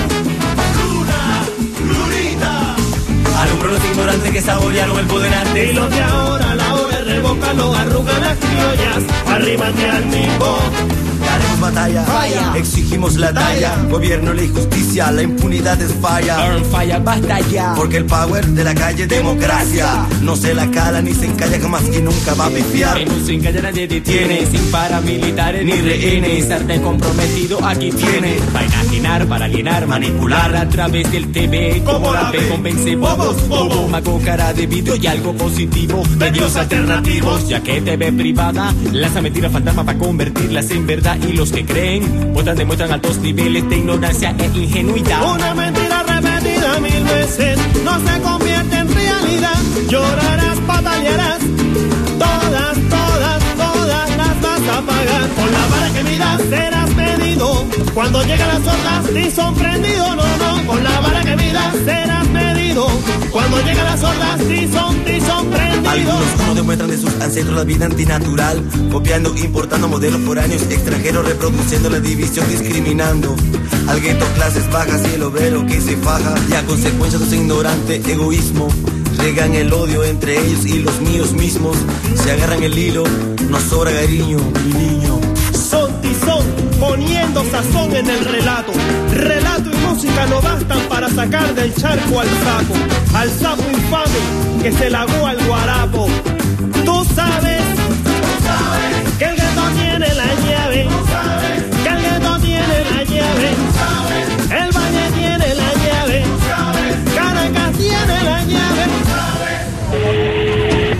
Alumbro los ignorantes que saborearon el poder antes. Y lo de ahora, la hora es revócalo. Arrugan las criollas, arriba que al mingo. Daremos batalla, Falla. exigimos la talla. Gobierno, ley, justicia, la impunidad es falla. Burn, falla, basta ya. Porque el power de la calle es democracia. No se la cala ni se encalla, jamás que nunca va a pifiar. En un sin calle nadie detiene, sin paramilitares ni rehenes. Sartén comprometido aquí tiene. Para enajenar, para alienar, manipular a través del T V. Como la P convence bobos, bobo, mago, cara de video y algo positivo. Medios alternativos, ya que T V privada lanza mentiras fantasma para convertirlas en verdad. Y los que creen, votan, demuestran altos niveles de ignorancia e ingenuidad. Una mentira repetida mil veces no se convierte en realidad. Llorarás, patalearás, todas, todas, todas las vas a pagar. Con la vara que miras serás medido. Cuando llegan las hordas, ti son prendido. No, no, con la vara que miras serás medido. Cuando llegan las hordas, ti son, ti son prendido. Algunos no demuestran de sus ancestros la vida antinatural, copiando, importando modelos foráneos extranjeros, reproduciendo la división, discriminando al gueto, clases bajas y el obrero que se faja. Y a consecuencia de su ignorante egoísmo, regan el odio entre ellos y los míos mismos. Se agarran el hilo, nos sobra cariño, mi niño. Son tizón, poniendo sazón en el relato. Relato y música no bastan para sacar del charco al sapo. Al sapo infame que se lagó al guarapo. Tú sabes, tú sabes que el gueto tiene la llave. Tú sabes que el gueto tiene la llave. Tú sabes el Valle tiene la llave. Tú sabes Caracas tiene la llave. Tú sabes.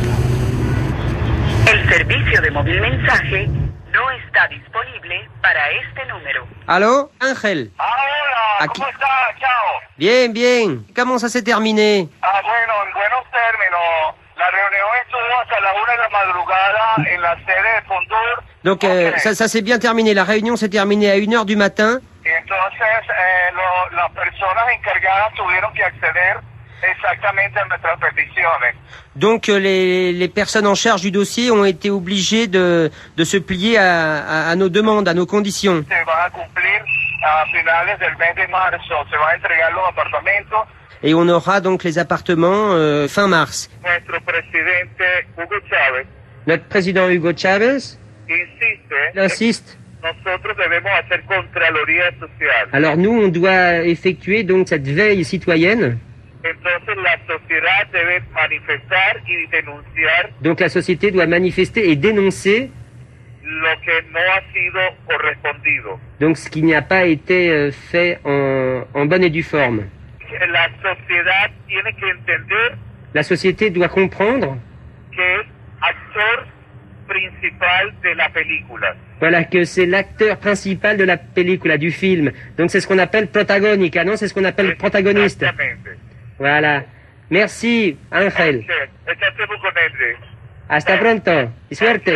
El servicio de móvil mensaje no está disponible para este número. Allô, Ángel? Hola, Aquí. ¿cómo estás? Chao. Bien, bien. Comment ça s'est terminé? Ah, bueno, en buenos términos. La reunión estuvo hasta la una de la madrugada en la sede de Fondur. Donc euh, Ok. ça, ça s'est bien terminé. La réunion s'est terminée à une heure du matin. Y entonces eh, lo- las personas encargadas tuvieron que acceder exactamente a nuestras peticiones. Donc euh, les, les personnes en charge du dossier ont été obligées de, de se plier à, à, à nos demandes, à nos conditions. Se van a cumplir a finales del mes de marzo. Se van a entregar los apartamentos. Et on aura donc les appartements euh, fin mars. Nuestro presidente Hugo Chávez Notre président Hugo Chavez insiste il insiste. nosotros debemos hacer Contraloría Social. Alors nous, on doit effectuer donc cette veille citoyenne. Entonces la sociedad debe manifestar y denunciar Donc la société doit manifester et dénoncer lo que no ha sido correspondido. donc ce qui n'a pas été euh, fait en, en bonne et due forme. La sociedad tiene que entender La société doit comprendre que actor principal de la película. Voilà, que c'est l'acteur principal de la película, du film. Donc c'est ce qu'on appelle protagónica, non? C'est ce qu'on appelle protagoniste. Voilà. Merci, Ángel. Hasta pronto. Y suerte.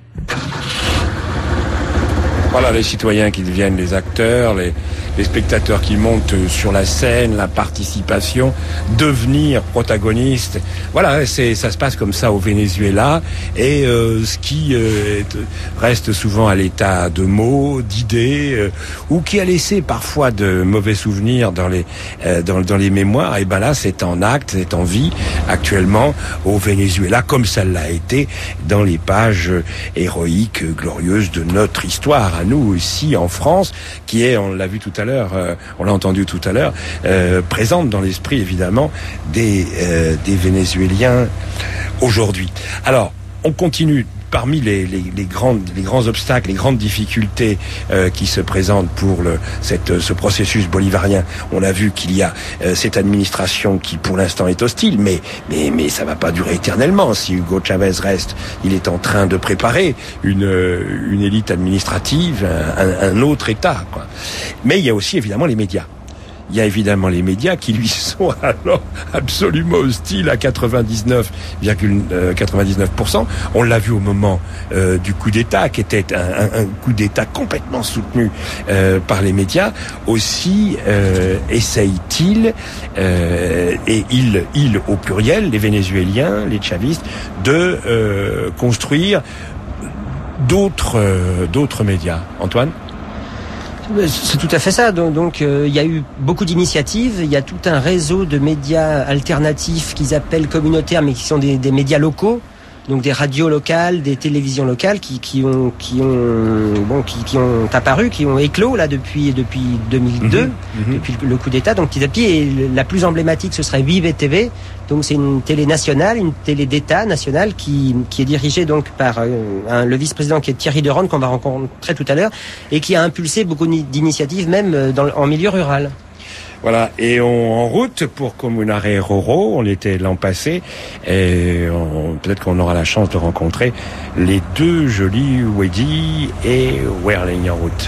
Voilà, les citoyens qui deviennent les acteurs, les, les spectateurs qui montent sur la scène, la participation, devenir protagonistes. Voilà, c'est, ça se passe comme ça au Venezuela, et euh, ce qui euh, est, reste souvent à l'état de mots, d'idées, euh, ou qui a laissé parfois de mauvais souvenirs dans les euh, dans, dans les mémoires, et ben là c'est en acte, c'est en vie actuellement au Venezuela, comme ça l'a été dans les pages héroïques, glorieuses de notre histoire. Nous ici en France, qui est, on l'a vu tout à l'heure, euh, on l'a entendu tout à l'heure, euh, présente dans l'esprit évidemment des euh, des Vénézuéliens aujourd'hui. Alors, on continue. Parmi les, les, les, grandes, les grands obstacles, les grandes difficultés euh, qui se présentent pour le, cette, ce processus bolivarien, on a vu qu'il y a euh, cette administration qui pour l'instant est hostile, mais, mais, mais ça va pas durer éternellement. Si Hugo Chavez reste, il est en train de préparer une, une élite administrative, un, un autre État, quoi. Mais il y a aussi évidemment les médias. Il y a évidemment les médias qui lui sont alors absolument hostiles à quatre-vingt-dix-neuf virgule quatre-vingt-dix-neuf pour cent. On l'a vu au moment euh, du coup d'État, qui était un, un, un coup d'État complètement soutenu euh, par les médias. Aussi euh, essayent-ils, euh, et ils, ils au pluriel, les Vénézuéliens, les chavistes, de euh, construire d'autres, euh, d'autres médias. Antoine ? C'est tout à fait ça. Donc, donc euh, il y a eu beaucoup d'initiatives. Il y a tout un réseau de médias alternatifs qu'ils appellent communautaires, mais qui sont des, des médias locaux. Donc des radios locales, des télévisions locales qui, qui ont, qui ont, bon, qui, qui ont apparu, qui ont éclos là depuis depuis deux mille deux, mmh, depuis le coup d'État. Donc petit à petit, et la plus emblématique, ce serait Vive T V. Donc c'est une télé nationale, une télé d'État nationale qui qui est dirigée donc par euh, un, le vice-président qui est Thierry Deronde, qu'on va rencontrer tout à l'heure, et qui a impulsé beaucoup d'initiatives même dans, en milieu rural. Voilà, et on en route pour Comunare Roro, on était l'an passé, et on, peut-être qu'on aura la chance de rencontrer les deux jolis Wedi et Werling en route.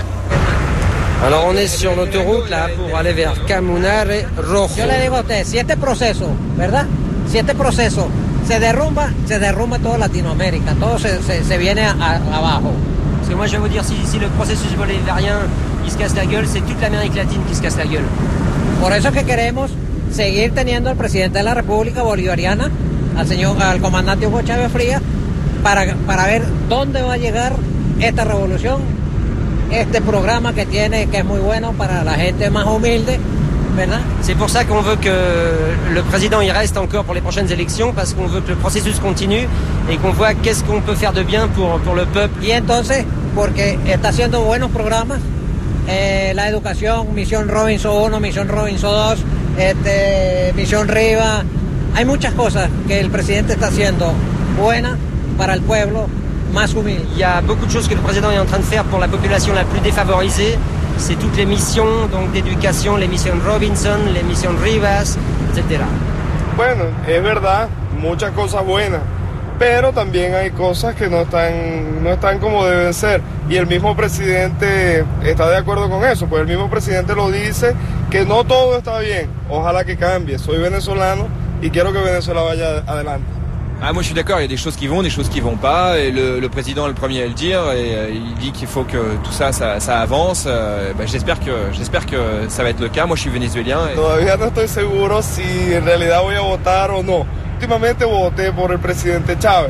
Alors on est sur l'autoroute là pour aller vers Comunare Rojo. Yo le digo a usted, si este proceso, ¿verdad? Si este proceso se derrumba, se derrumba toda Latinoamérica, todo se, se, se viene a, a, abajo. Parce que moi je vais vous dire, si, si le processus bolivarien il se casse la gueule, c'est toute l'Amérique latine qui se casse la gueule. Por eso que queremos seguir teniendo al presidente de la República Bolivariana, al señor, al comandante Hugo Chávez Frías, para, para ver dónde va a llegar esta revolución, este programa que tiene, que es muy bueno para la gente más humilde, ¿verdad? C'est pour ça qu'on veut que le président y reste encore pour les prochaines élections, parce qu'on veut que le processus continue et qu'on voit qu'est-ce qu'on peut faire de bien pour, pour le peuple. Y entonces, porque está haciendo buenos programas, Eh, la educación, Misión Robinson uno, Misión Robinson dos, este, Misión Riva. Hay muchas cosas que el presidente está haciendo buenas para el pueblo más humilde. Il y a beaucoup de choses que le président est en train de faire pour la population la plus défavorisée. C'est toutes les missions donc d'éducation, les missions Robinson, les missions Rivas, et cetera. Bueno, es verdad, muchas cosas buenas, pero también hay cosas que no están, no están como deben ser. Y el mismo presidente está de acuerdo con eso, pues el mismo presidente lo dice, que no todo está bien. Ojalá que cambie. Soy venezolano y quiero que Venezuela vaya adelante. Ah, moi je suis d'accord, il y a des choses qui vont, des choses qui vont pas, et le, le président est le premier à le dire, et euh, il dit qu'il faut que tout ça, ça, ça avance. Euh, bah, j'espère que, j'espère que ça va être le cas. Moi je suis vénézuélien. Et... Todavía no estoy seguro si en realidad voy a votar o no. Últimamente voté por el presidente Chávez,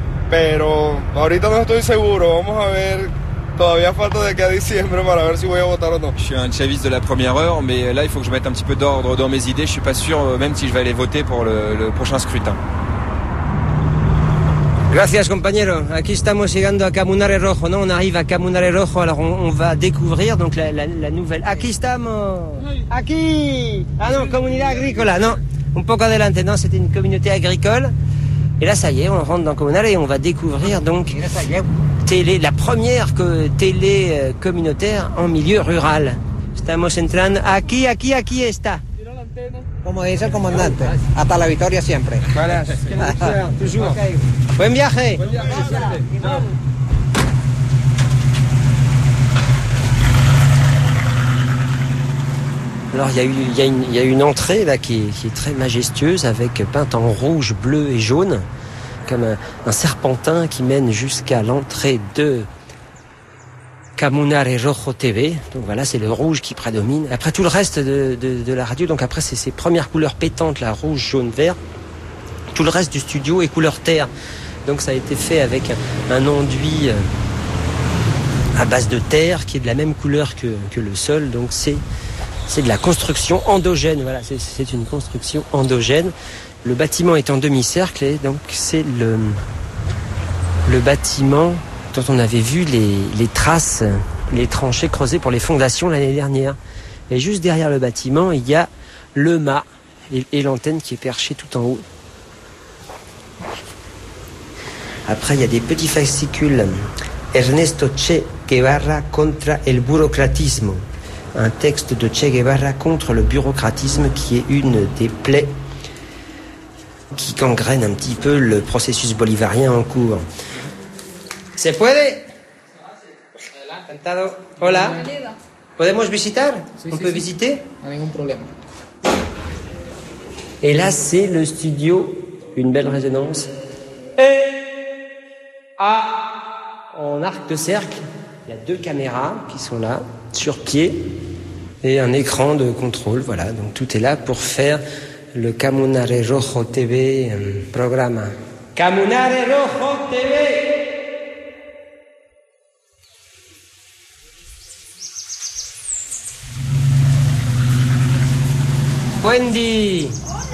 pero ahorita no estoy seguro. Vamos a ver, todavía falta de aquí a diciembre para ver si voy a votar o no. Je suis un chaviste de la première heure, mais là il faut que je mette un petit peu d'ordre dans mes idées. Je suis pas sûr même si je vais aller voter pour le, le prochain scrutin. Gracias compañero. Aquí estamos llegando a Comunare Rojo, ¿no? On arrive à Comunare Rojo, alors on, on va découvrir donc la, la, la nouvelle. Aquí estamos. Aquí. Ah non, comunidad agrícola, non. Un poco adelante, non, c'était une communauté agricole. Et là, ça y est, on rentre dans Comunare et on va découvrir donc télé, la première que, télé euh, communautaire en milieu rural. Estamos entrando. Aquí, aquí, aquí está. Como dice el comandante, hasta la victoria siempre. Voilà, toujours. Okay. Buen viaje. Buen viaje, siempre. Ciao. Alors il y a eu, il y a une, il y a une entrée là qui est, qui est très majestueuse avec peinte en rouge, bleu et jaune, comme un, un serpentin qui mène jusqu'à l'entrée de Camunare Rojo T V. Donc voilà, c'est le rouge qui prédomine. Après tout le reste de, de, de la radio, donc après c'est ces premières couleurs pétantes, la rouge, jaune, vert. Tout le reste du studio est couleur terre. Donc ça a été fait avec un, un enduit à base de terre qui est de la même couleur que, que le sol. Donc c'est C'est de la construction endogène, voilà, c'est, c'est une construction endogène. Le bâtiment est en demi-cercle et donc c'est le, le bâtiment dont on avait vu les, les traces, les tranchées creusées pour les fondations l'année dernière. Et juste derrière le bâtiment, il y a le mât et, et l'antenne qui est perchée tout en haut. Après, il y a des petits fascicules. Ernesto Che Guevara contra el burocratismo. Un texte de Che Guevara contre le bureaucratisme qui est une des plaies qui gangrène un petit peu le processus bolivarien en cours. ¿Se puede? Encantado. Hola. ¿Podemos visitar? Sí, On sí, peut sí. visiter? No hay ningún problema. Et là, c'est le studio, une belle résonance. Et A en arc de cercle. Il y a deux caméras qui sont là, sur pied, et un écran de contrôle. Voilà, donc tout est là pour faire le Camunare Rojo T V euh, programme. Camunare Rojo T V. Wendy.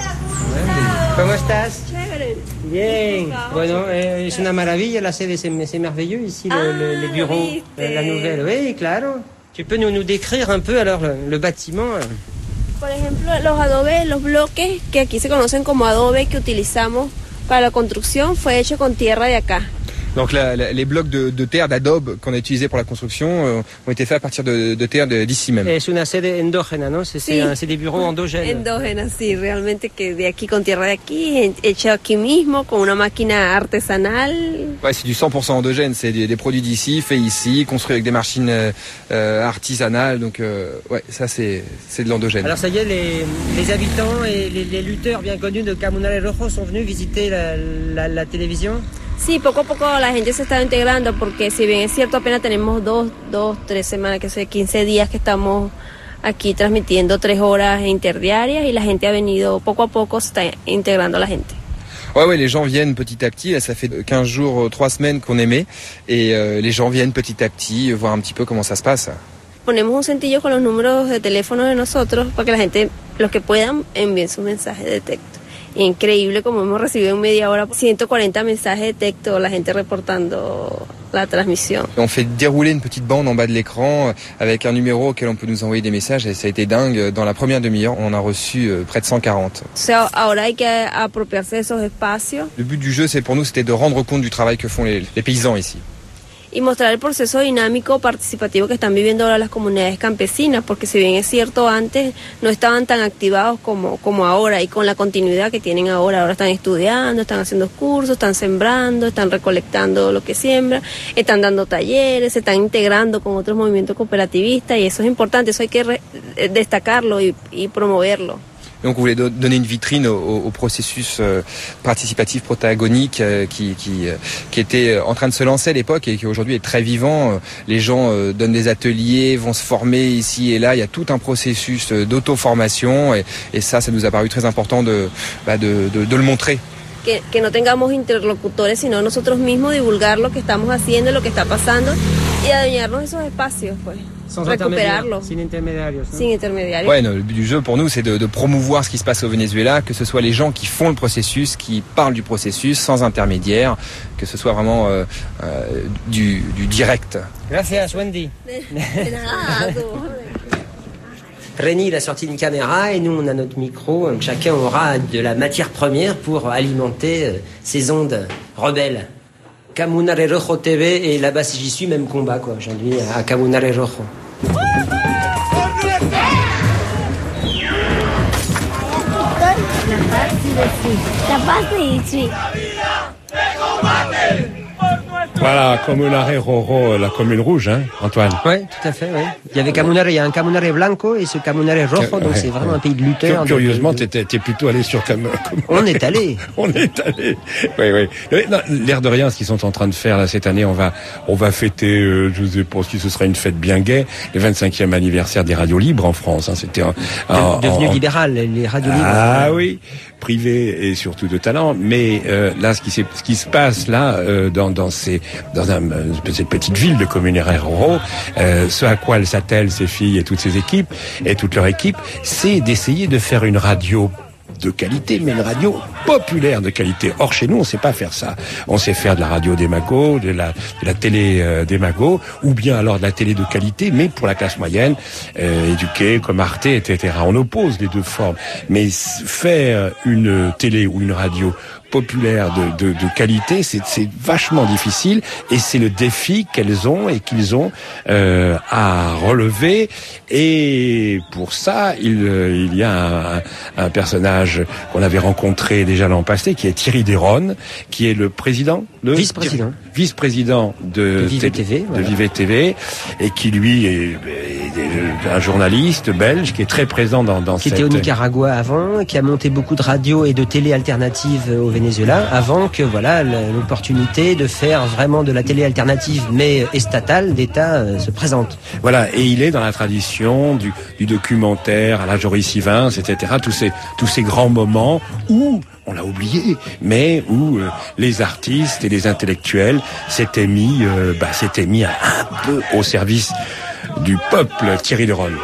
Hola. ¿Cómo estás? Chévere. Bien. Bueno, eh, es una maravilla la sede, c'est, c'est merveilleux ici le, Ah, le, les bureaux, ¿viste? la nouvelle. Oui, claro. Tu peux nous, nous décrire un peu alors le, le bâtiment? Por ejemplo, los adobes, los bloques que aquí se conocen como adobe que utilizamos para la construcción fue hecho con tierra de acá. Donc la, la, les blocs de, de terre, d'adobe qu'on a utilisés pour la construction euh, ont été faits à partir de, de terre de, d'ici même. Es una sede endógena, ¿no? C'est, Sí. c'est, un, c'est des bureaux endogènes. Endógena, sí, realmente que de aquí con tierra de aquí, hecho aquí mismo con una máquina artesanal. Ouais, c'est du cent pour cent endogène, c'est des, des produits d'ici, faits ici, construits avec des machines euh, artisanales. Donc euh, ouais, ça c'est, c'est de l'endogène. Alors ça y est, les, les habitants et les, les lutteurs bien connus de Camunare Rojo sont venus visiter la, la, la télévision. Sí, poco a poco la gente se está integrando porque si bien es cierto apenas tenemos dos, dos, tres semanas, que sé, quince días que estamos aquí transmitiendo tres horas interdiarias y la gente ha venido poco a poco, se está integrando la gente. Ouais, ouais, les gens viennent petit à petit. Là, ça fait quinze jours, trois semaines qu'on émet. Et euh, les gens viennent petit à petit voir un petit peu comment ça se passe. Ponemos un cintillo con los números de teléfono de nosotros para que la gente, los que puedan, envíen sus mensajes de texto. Increíble como hemos recibido en media hora ciento cuarenta mensajes de texto, la gente reportando la transmisión. On fait dérouler une petite bande en bas de l'écran avec un numéro auquel on peut nous envoyer des messages et ça a été dingue. Dans la première demi-heure, on en a reçu près de cent quarante. O sea, ahora hay que apropiarse de esos espacios. Le but du jeu, c'est pour nous, c'était de rendre compte du travail que font les, les paysans ici. Y mostrar el proceso dinámico participativo que están viviendo ahora las comunidades campesinas, porque si bien es cierto antes no estaban tan activados como, como ahora y con la continuidad que tienen ahora, ahora están estudiando, están haciendo cursos, están sembrando, están recolectando lo que siembra, están dando talleres, se están integrando con otros movimientos cooperativistas y eso es importante, eso hay que re- destacarlo y, y promoverlo. Donc on voulait do- donner une vitrine au, au, au processus euh, participatif protagonique euh, qui, qui, euh, qui était en train de se lancer à l'époque et qui aujourd'hui est très vivant. Les gens euh, donnent des ateliers, vont se former ici et là. Il y a tout un processus euh, d'auto-formation et, et ça, ça nous a paru très important de, bah de, de, de le montrer. Que, que no tengamos interlocutores, sino nosotros mismos divulgar lo que estamos haciendo, lo que está pasando y adueñarnos de esos espacios, pues. Sans Recuperarlos. Sin intermédiarios. ¿no? Sin intermediarios. Ouais, non, le but du jeu pour nous, c'est de, de promouvoir ce qui se passe au Venezuela, que ce soit les gens qui font le processus, qui parlent du processus sans intermédiaire, que ce soit vraiment euh, euh, du, du direct. Gracias, Wendy. De nada, tú. Rémi, il a sorti une caméra et nous, on a notre micro. Donc chacun aura de la matière première pour alimenter euh, ces ondes rebelles. Camunare Rojo T V et là-bas, si j'y suis, même combat, quoi, aujourd'hui, à Camunare Rojo. decir. Capaz de decir. Voilà, Comunare Roro, la commune rouge, hein, Antoine. Oui, tout à fait, oui. Il y avait Comunare, il y a un Comunare Blanco et ce Comunare Rojo, donc ouais, c'est vraiment ouais. un pays de lutteurs. Curieusement, de... t'es plutôt allé sur Comunare. On est allé. On est allé. Oui, oui. Non, l'air de rien, ce qu'ils sont en train de faire là cette année, on va, on va fêter, euh, je sais pas si ce sera une fête bien gaie, le vingt-cinquième anniversaire des radios libres en France. Hein. C'était un, un, de, devenu en... libéral, les radios libres. Ah oui, privé et surtout de talent. Mais euh, là, ce qui, ce qui se passe là, euh, dans, dans ces, dans un cette petite ville de Comunare Roro, euh, ce à quoi elles s'attellent, ces filles et toutes ces équipes, et toute leur équipe, c'est d'essayer de faire une radio de qualité, mais une radio populaire de qualité. Or, chez nous, on sait pas faire ça. On sait faire de la radio des magots, de la, de la télé euh, des magots, ou bien alors de la télé de qualité, mais pour la classe moyenne, euh, éduquée, comme Arte, et cetera. On oppose les deux formes. Mais faire une télé ou une radio populaire de, de, de qualité, c'est, c'est vachement difficile et c'est le défi qu'elles ont et qu'ils ont euh, à relever. Et pour ça, il, il y a un, un personnage qu'on avait rencontré déjà l'an passé, qui est Thierry Desronnes, qui est le président, le vice-président, vice-président de, de Vive T V, de voilà. Vive T V, et qui lui est, est un journaliste belge qui est très présent dans, dans qui cette... était au Nicaragua avant, qui a monté beaucoup de radios et de télé alternatives au Venezuela, avant que voilà l'opportunité de faire vraiment de la télé alternative mais estatale d'État euh, se présente. Voilà, et il est dans la tradition du, du documentaire à la Joris Sivins, et cetera. Tous ces tous ces grands moments où on l'a oublié, mais où euh, les artistes et les intellectuels s'étaient mis, euh, bah, s'étaient mis un, un peu au service du peuple. Thierry Desronnes.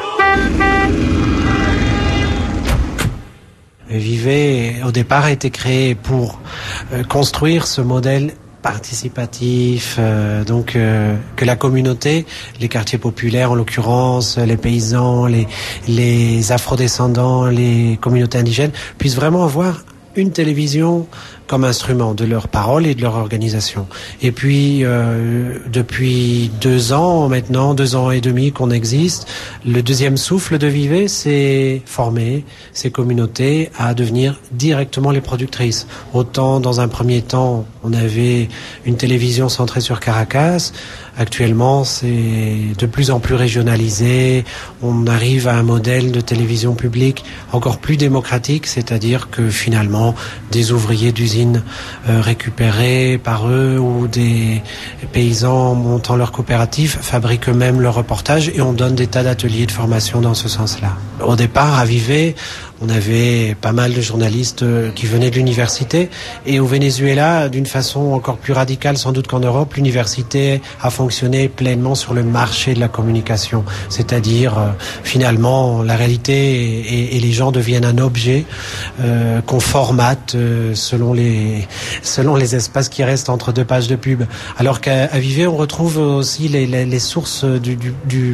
Vivet, au départ, a été créé pour euh, construire ce modèle participatif, euh, donc euh, que la communauté, les quartiers populaires en l'occurrence, les paysans, les, les afrodescendants, les communautés indigènes, puissent vraiment avoir une télévision comme instrument de leur parole et de leur organisation. Et puis, euh, depuis deux ans maintenant, deux ans et demi qu'on existe, le deuxième souffle de Vivet, c'est former ces communautés à devenir directement les productrices. Autant, dans un premier temps, on avait une télévision centrée sur Caracas. Actuellement, c'est de plus en plus régionalisé. On arrive à un modèle de télévision publique encore plus démocratique, c'est-à-dire que finalement, des ouvriers d'usine euh, récupérés par eux ou des paysans montant leur coopérative fabriquent eux-mêmes leurs reportages et on donne des tas d'ateliers de formation dans ce sens-là. Au départ, à Vivet, on avait pas mal de journalistes qui venaient de l'université et au Venezuela, d'une façon encore plus radicale sans doute qu'en Europe, l'université a fonctionné pleinement sur le marché de la communication. C'est-à-dire, euh, finalement, la réalité et, et les gens deviennent un objet euh, qu'on formate euh, selon les selon les espaces qui restent entre deux pages de pub. Alors qu'à à Vivet, on retrouve aussi les, les, les sources du, du, du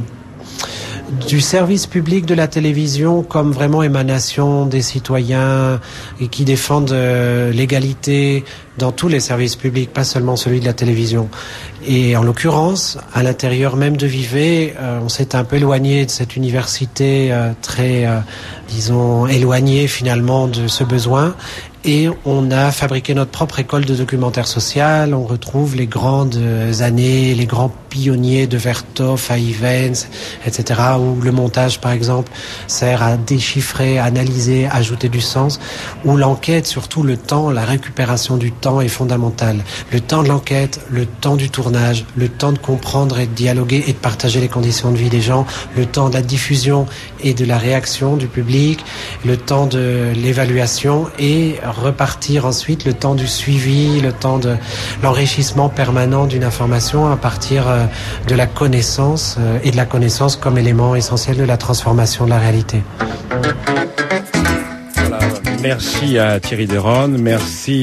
du service public de la télévision comme vraiment émanation des citoyens et qui défendent euh, l'égalité dans tous les services publics, pas seulement celui de la télévision. Et en l'occurrence, à l'intérieur même de Vivet, euh, on s'est un peu éloigné de cette université euh, très, euh, disons, éloignée finalement de ce besoin. Et on a fabriqué notre propre école de documentaire social. On retrouve les grandes années, les grands pionniers de Vertov à Ivens, et cetera, où le montage, par exemple, sert à déchiffrer, à analyser, à ajouter du sens, où l'enquête, surtout le temps, la récupération du temps est fondamentale. Le temps de l'enquête, le temps du tournage, le temps de comprendre et de dialoguer et de partager les conditions de vie des gens, le temps de la diffusion et de la réaction du public, le temps de l'évaluation et repartir ensuite le temps du suivi, le temps de l'enrichissement permanent d'une information à partir de la connaissance et de la connaissance comme élément essentiel de la transformation de la réalité. Voilà. Merci à Thierry Desronnes, merci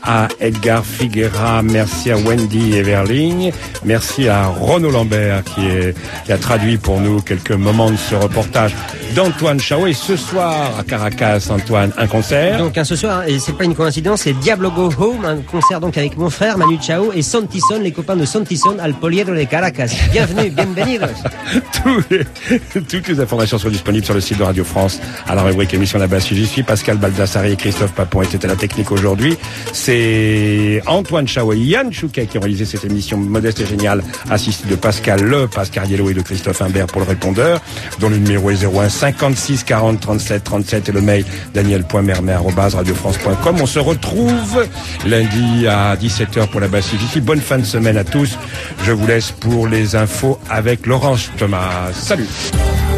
à Edgar Figuera, merci à Wendy Everling, merci à Renaud Lambert qui, est, qui a traduit pour nous quelques moments de ce reportage d'Antoine Chao. Et ce soir à Caracas, Antoine, un concert. Donc un ce soir, et c'est pas une coïncidence, c'est Diablo Go Home, un concert donc avec mon frère Manu Chao et Santison, les copains de Santison al Poliedro de Caracas. Bienvenue, bienvenidos. Tous les, toutes les informations sont disponibles sur le site de Radio France à la rubrique émission La Basse. J'y suis. Pascal Baldassari et Christophe Papon étaient à la technique aujourd'hui. C'est Antoine Chao et Yann Chouquet qui ont réalisé cette émission modeste et géniale, assisté de Pascal Le, Pascal Yello et de Christophe Imbert pour le répondeur, dont le numéro est zéro un cinquante-six quarante trente-sept trente-sept et le mail daniel point mermet arobase radio france point com. On se retrouve lundi à dix-sept heures pour La Basse. J'y suis. Bonne fin de semaine à tous. Je vous laisse pour les infos avec Laurence Thomas. Salut.